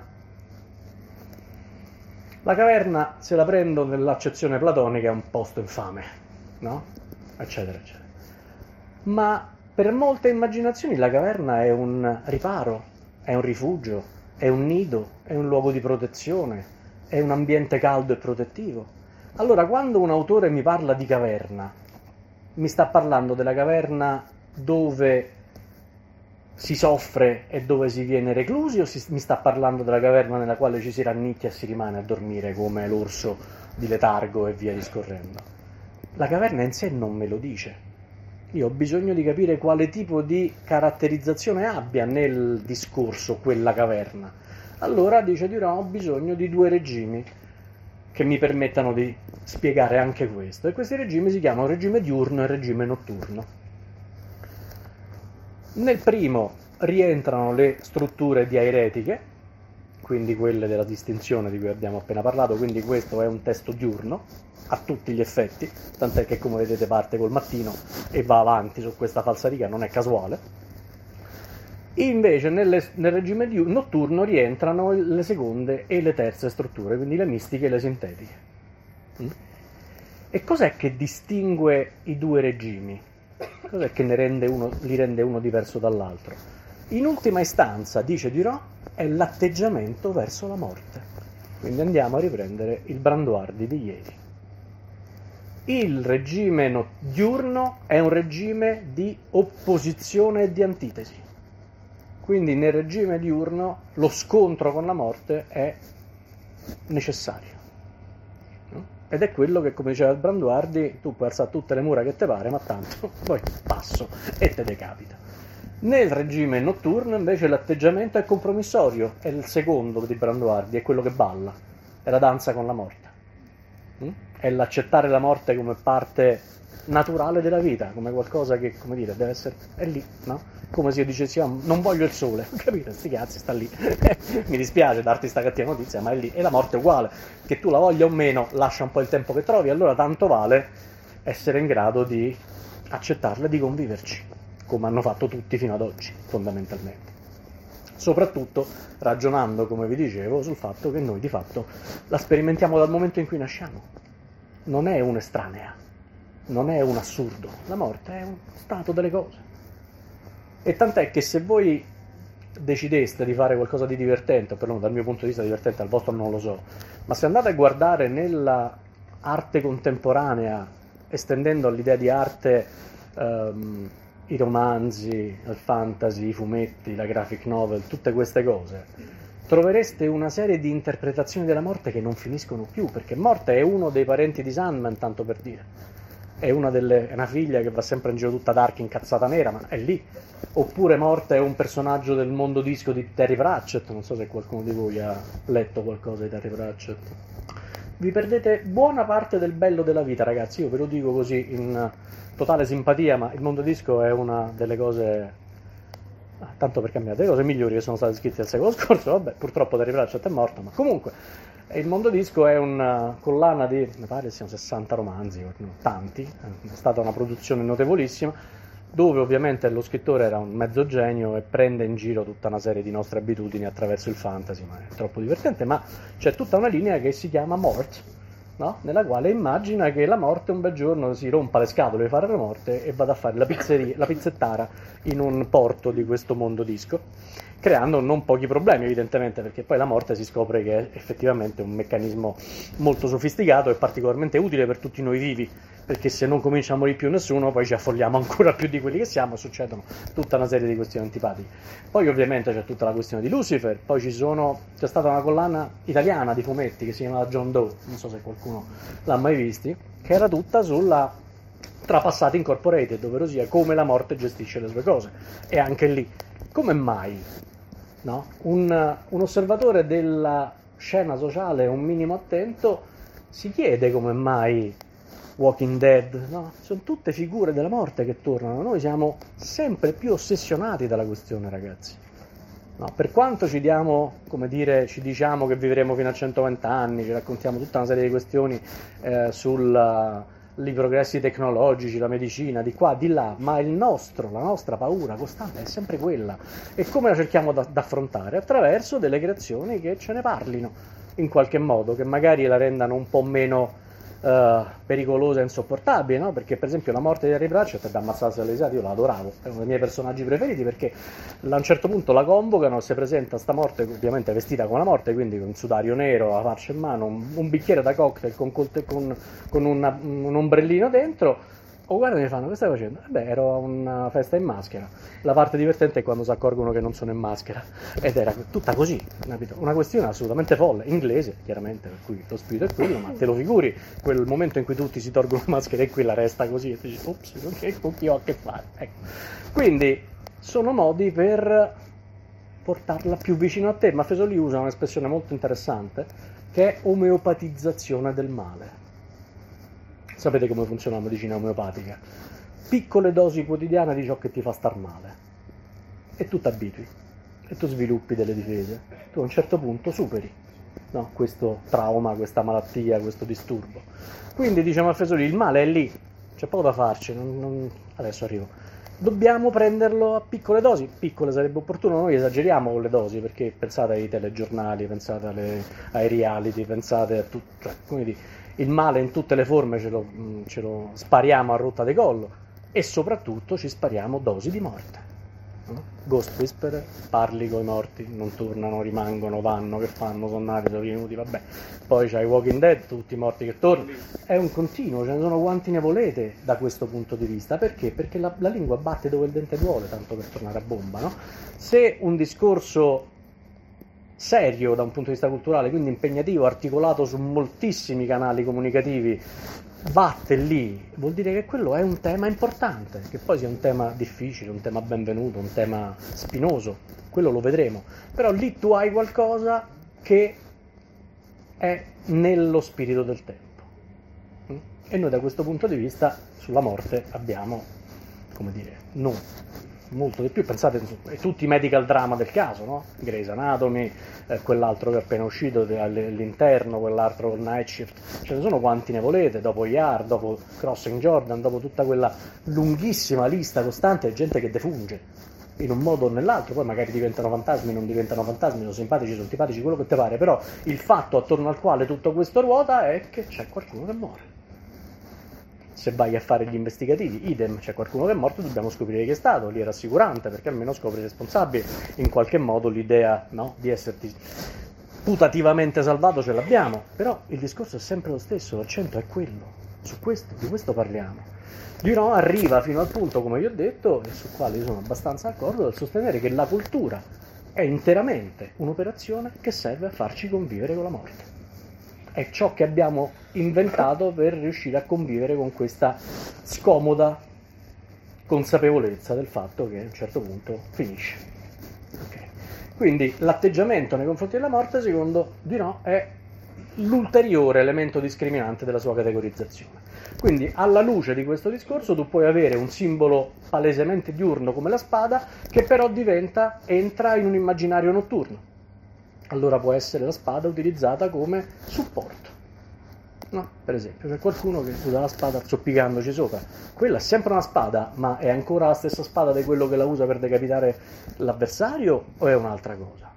La caverna, se la prendo nell'accezione platonica, è un posto infame, no? Eccetera, eccetera. Ma per molte immaginazioni la caverna è un riparo, è un rifugio, è un nido, è un luogo di protezione, è un ambiente caldo e protettivo. Allora, quando un autore mi parla di caverna, mi sta parlando della caverna dove si soffre e dove si viene reclusi, o si, mi sta parlando della caverna nella quale ci si rannicchia e si rimane a dormire come l'orso di letargo e via discorrendo? La caverna in sé non me lo dice. Io ho bisogno di capire quale tipo di caratterizzazione abbia nel discorso quella caverna. Allora, dice Durand, ho bisogno di due regimi che mi permettano di spiegare anche questo. E questi regimi si chiamano regime diurno e regime notturno. Nel primo rientrano le strutture diairetiche, quindi quelle della distinzione di cui abbiamo appena parlato, quindi questo è un testo diurno a tutti gli effetti, tant'è che, come vedete, parte col mattino e va avanti su questa falsariga, non è casuale. Invece nelle, nel regime notturno rientrano le seconde e le terze strutture, quindi le mistiche e le sintetiche. Mm? E cos'è che distingue i due regimi? Cos'è che ne rende uno, li rende uno diverso dall'altro? In ultima istanza, dice Durand, è l'atteggiamento verso la morte. Quindi andiamo a riprendere il Branduardi di ieri. Il regime no- diurno è un regime di opposizione e di antitesi. Quindi nel regime diurno lo scontro con la morte è necessario. No? Ed è quello che, come diceva il Branduardi, tu puoi alzare tutte le mura che te pare, ma tanto poi passo e te decapita. Nel regime notturno invece l'atteggiamento è compromissorio, è il secondo di Branduardi, è quello che balla, è la danza con la morte. Mm? È l'accettare la morte come parte naturale della vita, come qualcosa che, come dire, deve essere, è lì, no? Come se io dicessi, oh, non voglio il sole, capite? Sti cazzi, sta lì. Mi dispiace darti sta cattiva notizia, ma è lì. E la morte è uguale, che tu la voglia o meno, lascia un po' il tempo che trovi, allora tanto vale essere in grado di accettarla e di conviverci, come hanno fatto tutti fino ad oggi, fondamentalmente. Soprattutto ragionando, come vi dicevo, sul fatto che noi di fatto la sperimentiamo dal momento in cui nasciamo. Non è un'estranea, non è un assurdo, la morte è un stato delle cose. E tant'è che se voi decideste di fare qualcosa di divertente, o perlomeno dal mio punto di vista divertente, al vostro non lo so, ma se andate a guardare nella arte contemporanea, estendendo all'idea di arte ehm, i romanzi, il fantasy, i fumetti, la graphic novel, tutte queste cose, trovereste una serie di interpretazioni della morte che non finiscono più, perché morte è uno dei parenti di Sandman, tanto per dire. È una, delle, è una figlia che va sempre in giro tutta dark, incazzata nera, ma è lì. Oppure Morte è un personaggio del mondo disco di Terry Pratchett, non so se qualcuno di voi ha letto qualcosa di Terry Pratchett. Vi perdete buona parte del bello della vita, ragazzi, io ve lo dico così in totale simpatia, ma il mondo disco è una delle cose, ah, tanto per cambiare, delle cose migliori che sono state scritte al secolo scorso. Vabbè, purtroppo Terry Pratchett è morto, ma comunque il mondo disco è una collana di, mi pare siano sessanta romanzi, no, tanti, è stata una produzione notevolissima, dove ovviamente lo scrittore era un mezzo genio e prende in giro tutta una serie di nostre abitudini attraverso il fantasy, ma è troppo divertente. Ma c'è tutta una linea che si chiama Mort, no? Nella quale immagina che la morte un bel giorno si rompa le scatole di fare la morte e vada a fare la pizzeria, la pizzettara in un porto di questo mondo disco, creando non pochi problemi evidentemente, perché poi la morte si scopre che è effettivamente un meccanismo molto sofisticato e particolarmente utile per tutti noi vivi, perché se non comincia a morire più nessuno poi ci affolliamo ancora più di quelli che siamo e succedono tutta una serie di questioni antipatiche. Poi ovviamente c'è tutta la questione di Lucifer, poi ci sono, c'è stata una collana italiana di fumetti che si chiamava John Doe, non so se qualcuno l'ha mai visti, che era tutta sulla Trapassati Incorporated, ovvero sia come la morte gestisce le sue cose. E anche lì, come mai, no? un, un osservatore della scena sociale un minimo attento si chiede come mai Walking Dead, no? Sono tutte figure della morte che tornano. Noi siamo sempre più ossessionati dalla questione, ragazzi. No, per quanto ci diamo, come dire, ci diciamo che vivremo fino a centoventi anni, ci raccontiamo tutta una serie di questioni eh, sul i progressi tecnologici, la medicina, di qua, di là, ma il nostro, la nostra paura costante è sempre quella. E come la cerchiamo da, da affrontare? Attraverso delle creazioni che ce ne parlino, in qualche modo, che magari la rendano un po' meno Uh, pericolosa e insopportabile, no? Perché per esempio la morte di Terry Pratchett è da ammazzarsi alle risate, io la adoravo, è uno dei miei personaggi preferiti, perché a un certo punto la convocano, si presenta sta morte ovviamente vestita come la morte, quindi con un sudario nero, la faccia in mano, un, un bicchiere da cocktail con, con, con una, un ombrellino dentro. O guardano e mi fanno: che stai facendo? Eh beh, ero a una festa in maschera. La parte divertente è quando si accorgono che non sono in maschera, ed era tutta così, capito? Una questione assolutamente folle, inglese chiaramente, per cui lo spirito è quello, ma te lo figuri quel momento in cui tutti si tolgono la maschera e quella resta così e dici: ops, ok, con chi ho a che fare? Ecco. Quindi sono modi per portarla più vicino a te, ma Fesolì usa un'espressione molto interessante che è omeopatizzazione del male. Sapete come funziona la medicina omeopatica? Piccole dosi quotidiane di ciò che ti fa star male e tu ti abitui e tu sviluppi delle difese. Tu a un certo punto superi, no, questo trauma, questa malattia, questo disturbo. Quindi diciamo a Fesolì: il male è lì, c'è poco da farci, non, non... adesso arrivo. Dobbiamo prenderlo a piccole dosi, piccole sarebbe opportuno, noi esageriamo con le dosi, perché pensate ai telegiornali, pensate alle, ai reality, pensate a tutto, cioè, quindi il male in tutte le forme ce lo, ce lo spariamo a rotta di collo, e soprattutto ci spariamo dosi di morte. No? Ghost Whisperer, parli coi morti, non tornano, rimangono, vanno, che fanno, sono nati, sono venuti, vabbè. Poi c'hai Walking Dead, tutti i morti che tornano. È un continuo, ce ne sono quanti ne volete da questo punto di vista. Perché? Perché la, la lingua batte dove il dente duole, tanto per tornare a bomba, no? Se un discorso serio da un punto di vista culturale, quindi impegnativo, articolato su moltissimi canali comunicativi, batte lì, vuol dire che quello è un tema importante, che poi sia un tema difficile, un tema benvenuto, un tema spinoso, quello lo vedremo, però lì tu hai qualcosa che è nello spirito del tempo, e noi da questo punto di vista sulla morte abbiamo, come dire, non molto di più. Pensate a tutti i medical drama del caso, no? Grey's Anatomy, eh, quell'altro che è appena uscito all'interno, quell'altro con Night Shift, ce ne sono quanti ne volete, dopo Yard, dopo Crossing Jordan, dopo tutta quella lunghissima lista costante di gente che defunge in un modo o nell'altro, poi magari diventano fantasmi, non diventano fantasmi, sono simpatici, sono antipatici, quello che ti pare, però il fatto attorno al quale tutto questo ruota è che c'è qualcuno che muore. Se vai a fare gli investigativi, idem, c'è qualcuno che è morto, dobbiamo scoprire chi è stato, lì è rassicurante perché almeno scopri il responsabile, in qualche modo l'idea, no, di esserti putativamente salvato ce l'abbiamo, però il discorso è sempre lo stesso, l'accento è quello, su questo, di questo parliamo. Duron arriva fino al punto, come vi ho detto, e sul quale io sono abbastanza d'accordo, del sostenere che la cultura è interamente un'operazione che serve a farci convivere con la morte. È ciò che abbiamo inventato per riuscire a convivere con questa scomoda consapevolezza del fatto che a un certo punto finisce. Okay. Quindi l'atteggiamento nei confronti della morte, secondo Duron, è l'ulteriore elemento discriminante della sua categorizzazione. Quindi alla luce di questo discorso tu puoi avere un simbolo palesemente diurno come la spada che però diventa, entra in un immaginario notturno. Allora può essere la spada utilizzata come supporto. No? Per esempio c'è qualcuno che usa la spada zoppicandoci sopra. Quella è sempre una spada, ma è ancora la stessa spada di quello che la usa per decapitare l'avversario o è un'altra cosa?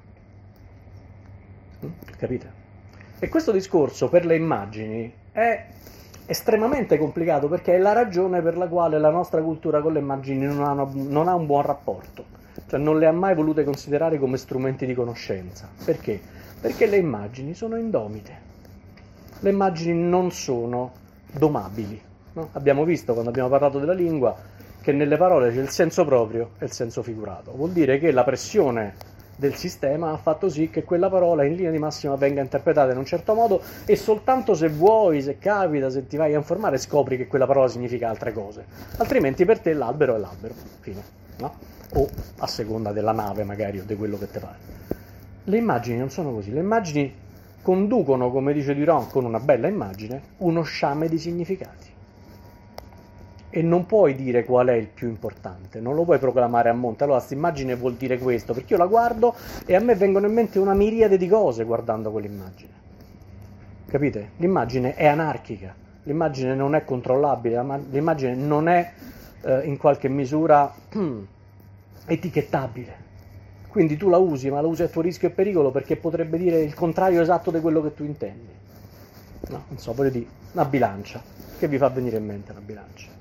Capite? E questo discorso per le immagini è estremamente complicato perché è la ragione per la quale la nostra cultura con le immagini non ha, una, non ha un buon rapporto, cioè non le ha mai volute considerare come strumenti di conoscenza. Perché? Perché le immagini sono indomite, le immagini non sono domabili, no? Abbiamo visto quando abbiamo parlato della lingua che nelle parole c'è il senso proprio e il senso figurato, vuol dire che la pressione del sistema ha fatto sì che quella parola in linea di massima venga interpretata in un certo modo e soltanto se vuoi, se capita, se ti vai a informare scopri che quella parola significa altre cose, altrimenti per te l'albero è l'albero, fine, no? O a seconda della nave magari o di quello che ti pare. Le immagini non sono così, le immagini conducono, come dice Duron, con una bella immagine, uno sciame di significati. E non puoi dire qual è il più importante, non lo puoi proclamare a monte. Allora, questa immagine vuol dire questo, perché io la guardo e a me vengono in mente una miriade di cose guardando quell'immagine. Capite? L'immagine è anarchica, l'immagine non è controllabile, l'immagine non è eh, in qualche misura etichettabile. Quindi tu la usi, ma la usi a tuo rischio e pericolo perché potrebbe dire il contrario esatto di quello che tu intendi. No, non so, voglio dire, una bilancia. Che vi fa venire in mente una bilancia?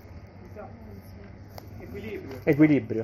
Equilibrio. Equilibrio.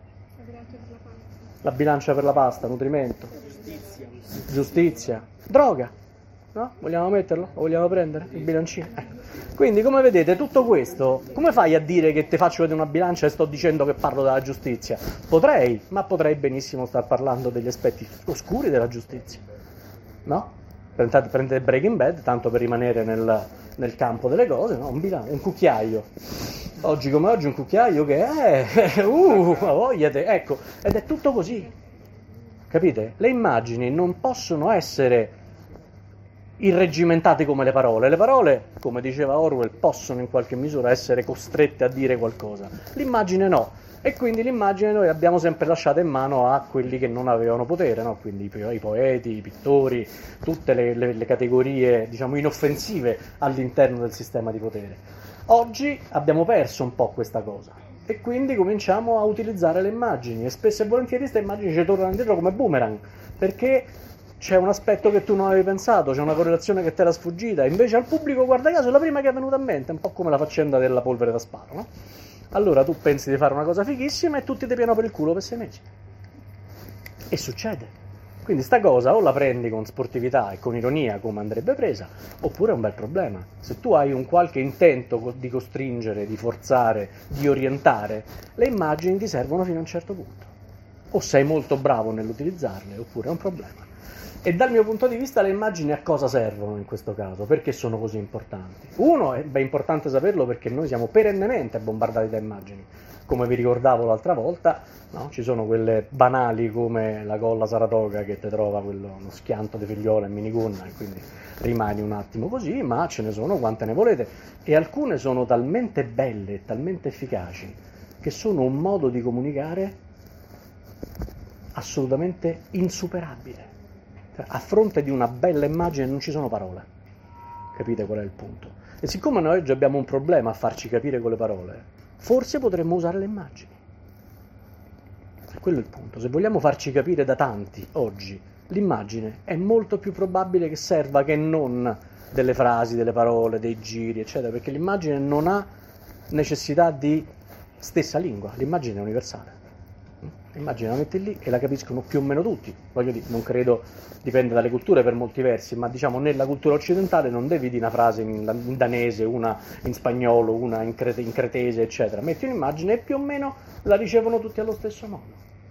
La bilancia per la pasta, nutrimento. Giustizia. Giustizia. Droga. No? Vogliamo metterlo? Lo vogliamo prendere? Il bilancino? Ecco. Quindi, come vedete, tutto questo, come fai a dire che ti faccio vedere una bilancia e sto dicendo che parlo della giustizia? Potrei, ma potrei benissimo star parlando degli aspetti oscuri della giustizia. No? Prendete, prendete Breaking Bad, tanto per rimanere nel, nel campo delle cose, no? Un bilancio, un cucchiaio. Oggi come oggi un cucchiaio che è, uh, voglia te, ecco, ed è tutto così. Capite? Le immagini non possono essere irreggimentate come le parole. Le parole, come diceva Orwell, possono in qualche misura essere costrette a dire qualcosa. L'immagine no. E quindi l'immagine noi l'abbiamo sempre lasciata in mano a quelli che non avevano potere, no? Quindi i poeti, i pittori, tutte le, le, le categorie, diciamo, inoffensive all'interno del sistema di potere. Oggi abbiamo perso un po' questa cosa e quindi cominciamo a utilizzare le immagini e spesso e volentieri queste immagini ci tornano indietro come boomerang, perché c'è un aspetto che tu non avevi pensato, c'è una correlazione che ti era sfuggita, invece al pubblico, guarda caso, è la prima che è venuta in mente, un po' come la faccenda della polvere da sparo, no? Allora tu pensi di fare una cosa fighissima e tutti ti piano per il culo per sei mesi. E succede. Quindi sta cosa o la prendi con sportività e con ironia, come andrebbe presa, oppure è un bel problema. Se tu hai un qualche intento di costringere, di forzare, di orientare, le immagini ti servono fino a un certo punto. O sei molto bravo nell'utilizzarle, oppure è un problema. E dal mio punto di vista le immagini a cosa servono in questo caso? Perché sono così importanti? Uno, è beh, importante saperlo perché noi siamo perennemente bombardati da immagini. Come vi ricordavo l'altra volta, no? Ci sono quelle banali come la colla Saratoga che ti trova quello, uno schianto di figliola in minigonna e quindi rimani un attimo così, ma ce ne sono quante ne volete. E alcune sono talmente belle e talmente efficaci che sono un modo di comunicare assolutamente insuperabile. A fronte di una bella immagine non ci sono parole. Capite qual è il punto? E siccome noi oggi abbiamo un problema a farci capire con le parole, forse potremmo usare le immagini. Quello è il punto. Se vogliamo farci capire da tanti oggi, l'immagine è molto più probabile che serva che non delle frasi, delle parole, dei giri, eccetera, perché l'immagine non ha necessità di stessa lingua, l'immagine è universale. L'immagine la metti lì e la capiscono più o meno tutti. Voglio dire, non credo, dipende dalle culture per molti versi, ma diciamo nella cultura occidentale non devi dire una frase in, in danese, una in spagnolo, una in, crete, in cretese, eccetera. Metti un'immagine e più o meno la ricevono tutti allo stesso modo.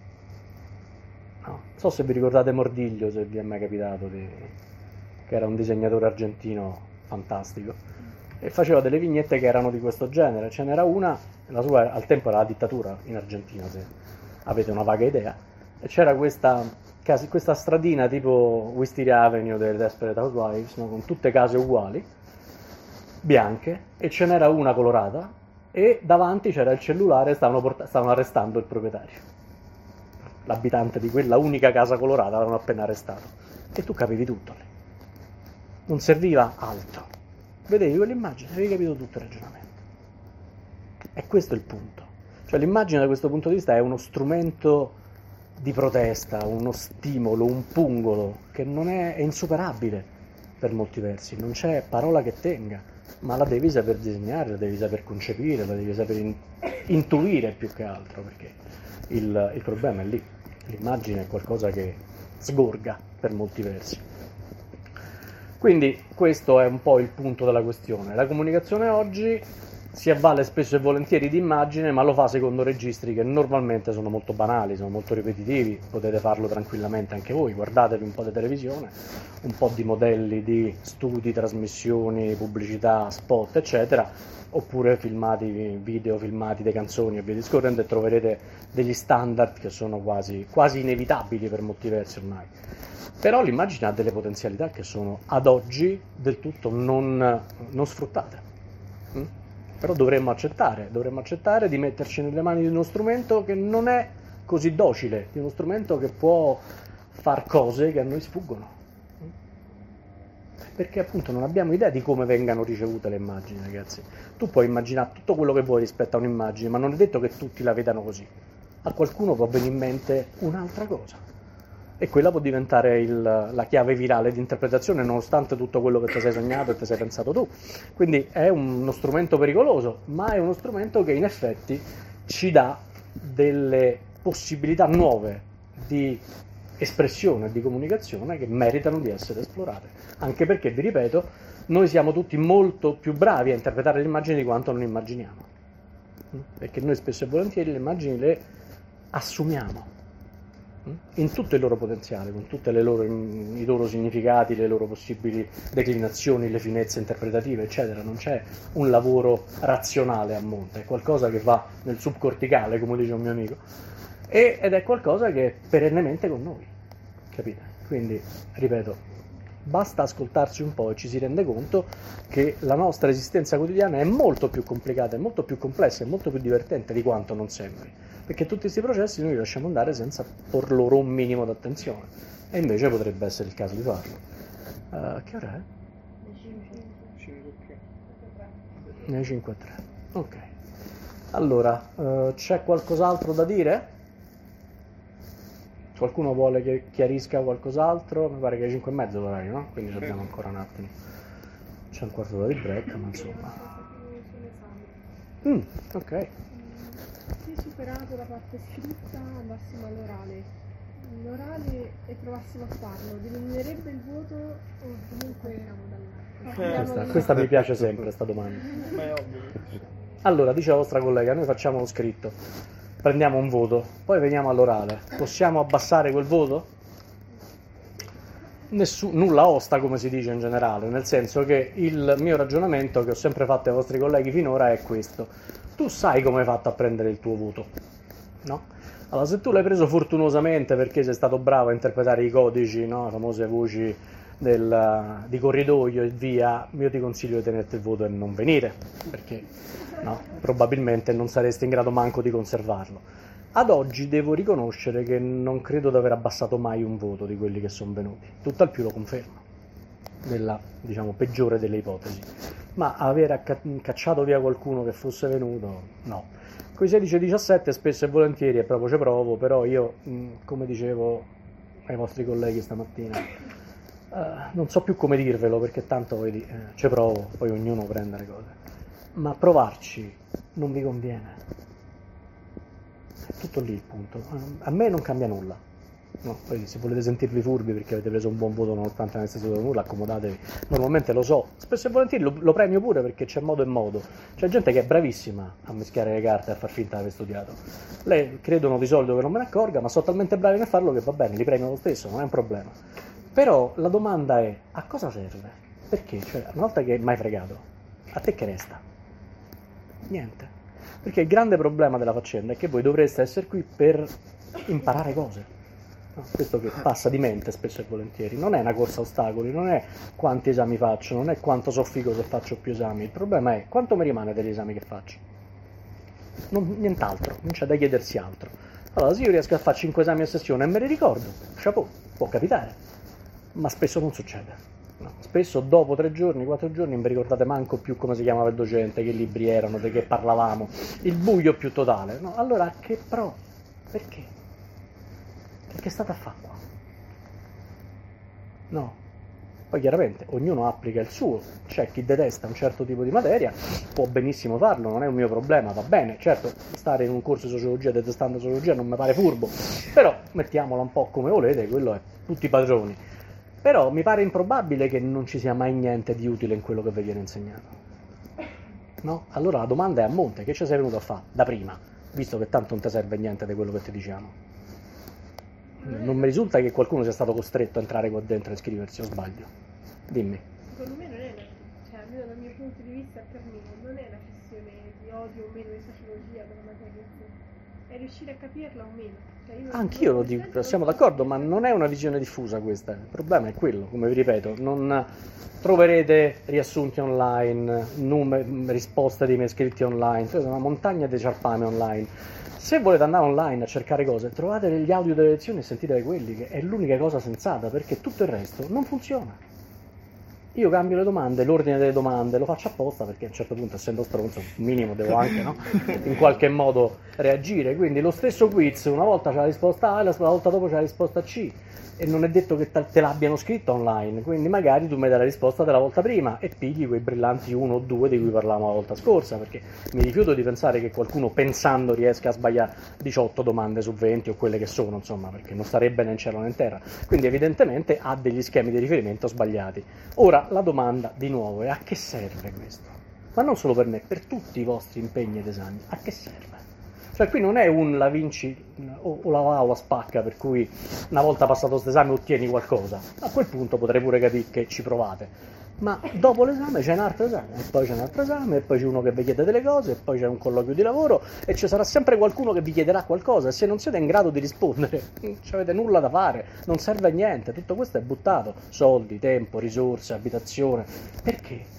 No. Non so se vi ricordate Mordiglio, se vi è mai capitato, di, che era un disegnatore argentino fantastico, e faceva delle vignette che erano di questo genere. Ce n'era una, la sua al tempo era la dittatura in Argentina, se avete una vaga idea, e c'era questa, questa stradina tipo Wisteria Avenue delle Desperate Housewives, no? Con tutte case uguali, bianche, e ce n'era una colorata, e davanti c'era il cellulare e stavano, port- stavano arrestando il proprietario. L'abitante di quella unica casa colorata l'avevano appena arrestato. E tu capivi tutto lì. Non serviva altro. Vedevi quell'immagine, avevi capito tutto il ragionamento. E questo è il punto. Cioè l'immagine da questo punto di vista è uno strumento di protesta, uno stimolo, un pungolo che non è, è insuperabile per molti versi, non c'è parola che tenga, ma la devi saper disegnare, la devi saper concepire, la devi saper in, intuire più che altro, perché il, il problema è lì, l'immagine è qualcosa che sgorga per molti versi. Quindi questo è un po' il punto della questione. La comunicazione oggi si avvale spesso e volentieri di immagine, ma lo fa secondo registri che normalmente sono molto banali, sono molto ripetitivi. Potete farlo tranquillamente anche voi, guardatevi un po' di televisione, un po' di modelli di studi, trasmissioni, pubblicità, spot, eccetera, oppure filmati, video filmati delle canzoni e via discorrendo, e troverete degli standard che sono quasi, quasi inevitabili per molti versi ormai. Però l'immagine ha delle potenzialità che sono ad oggi del tutto non, non sfruttate. Mm? Però dovremmo accettare, dovremmo accettare di metterci nelle mani di uno strumento che non è così docile, di uno strumento che può far cose che a noi sfuggono. Perché appunto non abbiamo idea di come vengano ricevute le immagini, ragazzi. Tu puoi immaginare tutto quello che vuoi rispetto a un'immagine, ma non è detto che tutti la vedano così. A qualcuno può venire in mente un'altra cosa. E quella può diventare il, la chiave virale di interpretazione, nonostante tutto quello che ti sei sognato e ti sei pensato tu. Quindi è uno strumento pericoloso, ma è uno strumento che in effetti ci dà delle possibilità nuove di espressione e di comunicazione che meritano di essere esplorate. Anche perché, vi ripeto, noi siamo tutti molto più bravi a interpretare le immagini di quanto non immaginiamo. Perché noi spesso e volentieri le immagini le assumiamo in tutto il loro potenziale, con tutti i loro significati, le loro possibili declinazioni, le finezze interpretative, eccetera. Non c'è un lavoro razionale a monte, è qualcosa che va nel subcorticale, come dice un mio amico, e, ed è qualcosa che è perennemente con noi, capite? Quindi, ripeto, basta ascoltarci un po' e ci si rende conto che la nostra esistenza quotidiana è molto più complicata, è molto più complessa, è molto più divertente di quanto non sembri, perché tutti questi processi noi li lasciamo andare senza por loro un minimo d'attenzione, e invece potrebbe essere il caso di farlo. Uh, che ora è? Le cinque e tre. Ok. Allora, uh, c'è qualcos'altro da dire? Qualcuno vuole che chiarisca qualcos'altro? Mi pare che è cinque e mezzo l'orario, no? Quindi abbiamo ancora un attimo. C'è un quarto d'ora di break, ma insomma. Mm, ok. Se superato la parte scritta, andassimo all'orale. L'orale e provassimo a farlo, diminuirebbe il voto o comunque questa, questa mi piace sempre, questa domanda. Allora, dice la vostra collega, noi facciamo lo scritto, prendiamo un voto, poi veniamo all'orale. Possiamo abbassare quel voto? Nessun, nulla osta, come si dice in generale, nel senso che il mio ragionamento che ho sempre fatto ai vostri colleghi finora è questo: tu sai come hai fatto a prendere il tuo voto, no? Allora, se tu l'hai preso fortunosamente perché sei stato bravo a interpretare i codici, no? Le famose voci del, di corridoio e via, io ti consiglio di tenerti il voto e non venire, perché no, probabilmente non saresti in grado manco di conservarlo. Ad oggi devo riconoscere che non credo di aver abbassato mai un voto di quelli che sono venuti, tutt'al più lo confermo, nella, diciamo, peggiore delle ipotesi, ma aver cacciato via qualcuno che fosse venuto, no. Con i sedici e diciassette spesso e volentieri è proprio ci provo, però io, come dicevo ai vostri colleghi stamattina, uh, non so più come dirvelo perché tanto vedi, eh, ci provo, poi ognuno prende le cose, ma provarci non vi conviene, è tutto lì il punto. A me non cambia nulla. No, poi se volete sentirvi furbi perché avete preso un buon voto nonostante non avete studiato nulla, accomodatevi. Normalmente lo so, spesso e volentieri lo, lo premio pure perché c'è modo e modo. C'è gente che è bravissima a mischiare le carte e a far finta di aver studiato. Lei credono di solito che non me ne accorga, ma sono talmente bravi nel farlo che va bene, li premio lo stesso, non è un problema. Però la domanda è: a cosa serve? Perché? Cioè, una volta che mai fregato, a te che resta? Niente. Perché il grande problema della faccenda è che voi dovreste essere qui per imparare cose. No, questo che passa di mente spesso e volentieri, non è una corsa a ostacoli, non è quanti esami faccio, non è quanto so figo se faccio più esami, il problema è quanto mi rimane degli esami che faccio, non, nient'altro, non c'è da chiedersi altro. Allora, se io riesco a fare cinque esami a sessione e me li ricordo, chapeau, può capitare, ma spesso non succede. No, spesso dopo tre giorni, quattro giorni non vi ricordate manco più come si chiamava il docente, che libri erano, di che parlavamo, il buio più totale. No, allora che pro? Perché? Che state a fare qua? No. Poi chiaramente ognuno applica il suo, c'è chi detesta un certo tipo di materia, può benissimo farlo, non è un mio problema, va bene, certo stare in un corso di sociologia detestando sociologia non mi pare furbo, però mettiamola un po' come volete, quello è tutti i padroni. Però mi pare improbabile che non ci sia mai niente di utile in quello che vi viene insegnato. No? Allora la domanda è a monte, che ci sei venuto a fare da prima, visto che tanto non ti serve niente di quello che ti diciamo? Non mi risulta che qualcuno sia stato costretto a entrare qua dentro e iscriversi, o sbaglio? Dimmi. Secondo me non è una, cioè almeno dal mio punto di vista, per me non è una questione di odio o meno di sociologia per la materia, è riuscire a capirla o meno. Cioè io Anch'io lo dico, siamo d'accordo, ma non è una visione diffusa questa. Il problema è quello, come vi ripeto, non troverete riassunti online, num- risposte di miei scritti online, è una montagna di ciarpame online. Se volete andare online a cercare cose, trovate gli audio delle lezioni e sentite quelli, che è l'unica cosa sensata, perché tutto il resto non funziona. Io cambio le domande, l'ordine delle domande, lo faccio apposta perché a un certo punto, essendo stronzo, minimo devo anche, no? In qualche modo reagire. Quindi lo stesso quiz, una volta c'è la risposta A e la volta dopo c'è la risposta C. E non è detto che te l'abbiano scritto online, quindi magari tu mi dai la risposta della volta prima e pigli quei brillanti uno o due di cui parlavamo la volta scorsa, perché mi rifiuto di pensare che qualcuno pensando riesca a sbagliare diciotto domande su venti o quelle che sono, insomma, perché non starebbe né in cielo né in terra. Quindi evidentemente ha degli schemi di riferimento sbagliati. Ora la domanda di nuovo è: a che serve questo? Ma non solo per me, per tutti i vostri impegni ed esami, a che serve? Cioè qui non è un la vinci o, o la va o la spacca, per cui una volta passato questo esame ottieni qualcosa. A quel punto potrei pure capire che ci provate. Ma dopo l'esame c'è un altro esame, e poi c'è un altro esame, e poi c'è uno che vi chiede delle cose, e poi c'è un colloquio di lavoro, e ci sarà sempre qualcuno che vi chiederà qualcosa, e se non siete in grado di rispondere, non avete nulla da fare, non serve a niente, tutto questo è buttato. Soldi, tempo, risorse, abitazione. Perché?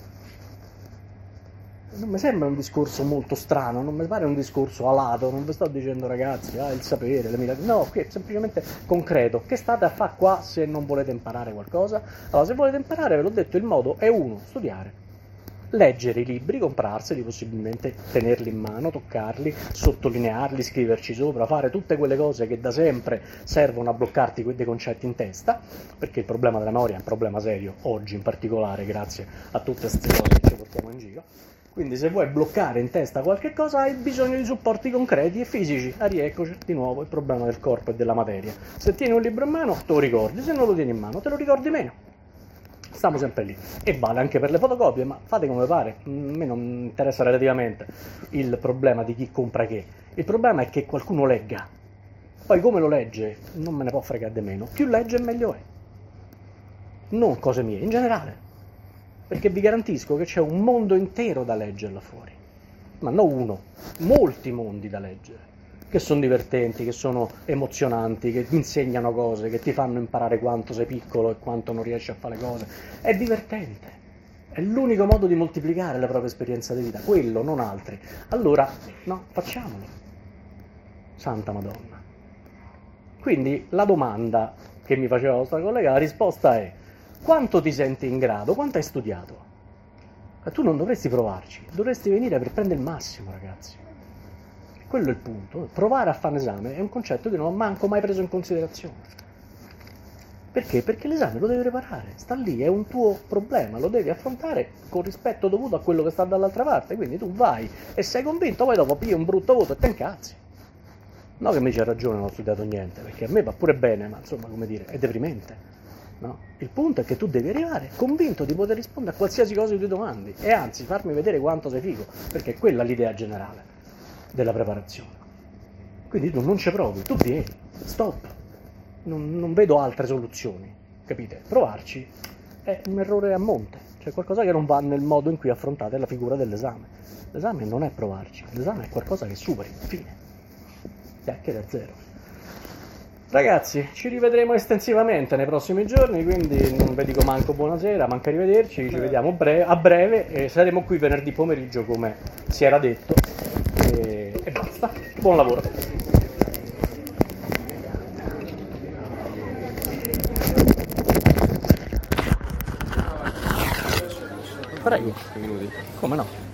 Non mi sembra un discorso molto strano, non mi pare un discorso alato, non vi sto dicendo ragazzi, ah, il sapere, le miracoli. No, qui è semplicemente concreto. Che state a fare qua se non volete imparare qualcosa? Allora, se volete imparare, ve l'ho detto, il modo è uno, studiare. Leggere i libri, comprarseli, possibilmente tenerli in mano, toccarli, sottolinearli, scriverci sopra, fare tutte quelle cose che da sempre servono a bloccarti dei concetti in testa, perché il problema della memoria è un problema serio, oggi in particolare, grazie a tutte queste cose che ci portiamo in giro. Quindi se vuoi bloccare in testa qualche cosa hai bisogno di supporti concreti e fisici. Ah, rieccoci di nuovo il problema del corpo e della materia. Se tieni un libro in mano te lo ricordi, se non lo tieni in mano te lo ricordi meno. Stiamo sempre lì. E vale anche per le fotocopie, ma fate come pare. A me non interessa relativamente il problema di chi compra che. Il problema è che qualcuno legga. Poi come lo legge non me ne può fregare di meno. Più legge meglio è. Non cose mie, in generale. Perché vi garantisco che c'è un mondo intero da leggere là fuori, ma non uno, molti mondi da leggere, che sono divertenti, che sono emozionanti, che ti insegnano cose, che ti fanno imparare quanto sei piccolo e quanto non riesci a fare le cose. È divertente, è l'unico modo di moltiplicare la propria esperienza di vita, quello, non altri. Allora, no, facciamolo, Santa Madonna. Quindi la domanda che mi faceva la vostra collega, la risposta è: quanto ti senti in grado? Quanto hai studiato? Ma tu non dovresti provarci, dovresti venire per prendere il massimo, ragazzi. Quello è il punto. Provare a fare un esame è un concetto che non ho manco mai preso in considerazione. Perché? Perché l'esame lo devi preparare, sta lì, è un tuo problema, lo devi affrontare con rispetto dovuto a quello che sta dall'altra parte, quindi tu vai e sei convinto, poi dopo pigli un brutto voto e te incazzi. No che mi c'è ragione, non ho studiato niente, perché a me va pure bene, ma insomma, come dire, è deprimente. No? Il punto è che tu devi arrivare convinto di poter rispondere a qualsiasi cosa ti domandi e anzi farmi vedere quanto sei figo, perché è quella l'idea generale della preparazione. Quindi tu non ci provi, tu vieni, stop. Non, non vedo altre soluzioni, capite? Provarci è un errore a monte, c'è qualcosa che non va nel modo in cui affrontate la figura dell'esame. L'esame non è provarci, l'esame è qualcosa che superi, fine. Chiacchiere a zero. Ragazzi, ci rivedremo estensivamente nei prossimi giorni, quindi non vi dico manco buonasera, manca arrivederci, ci vediamo breve, a breve e saremo qui venerdì pomeriggio come si era detto e, e basta. Buon lavoro. Prego. Come no?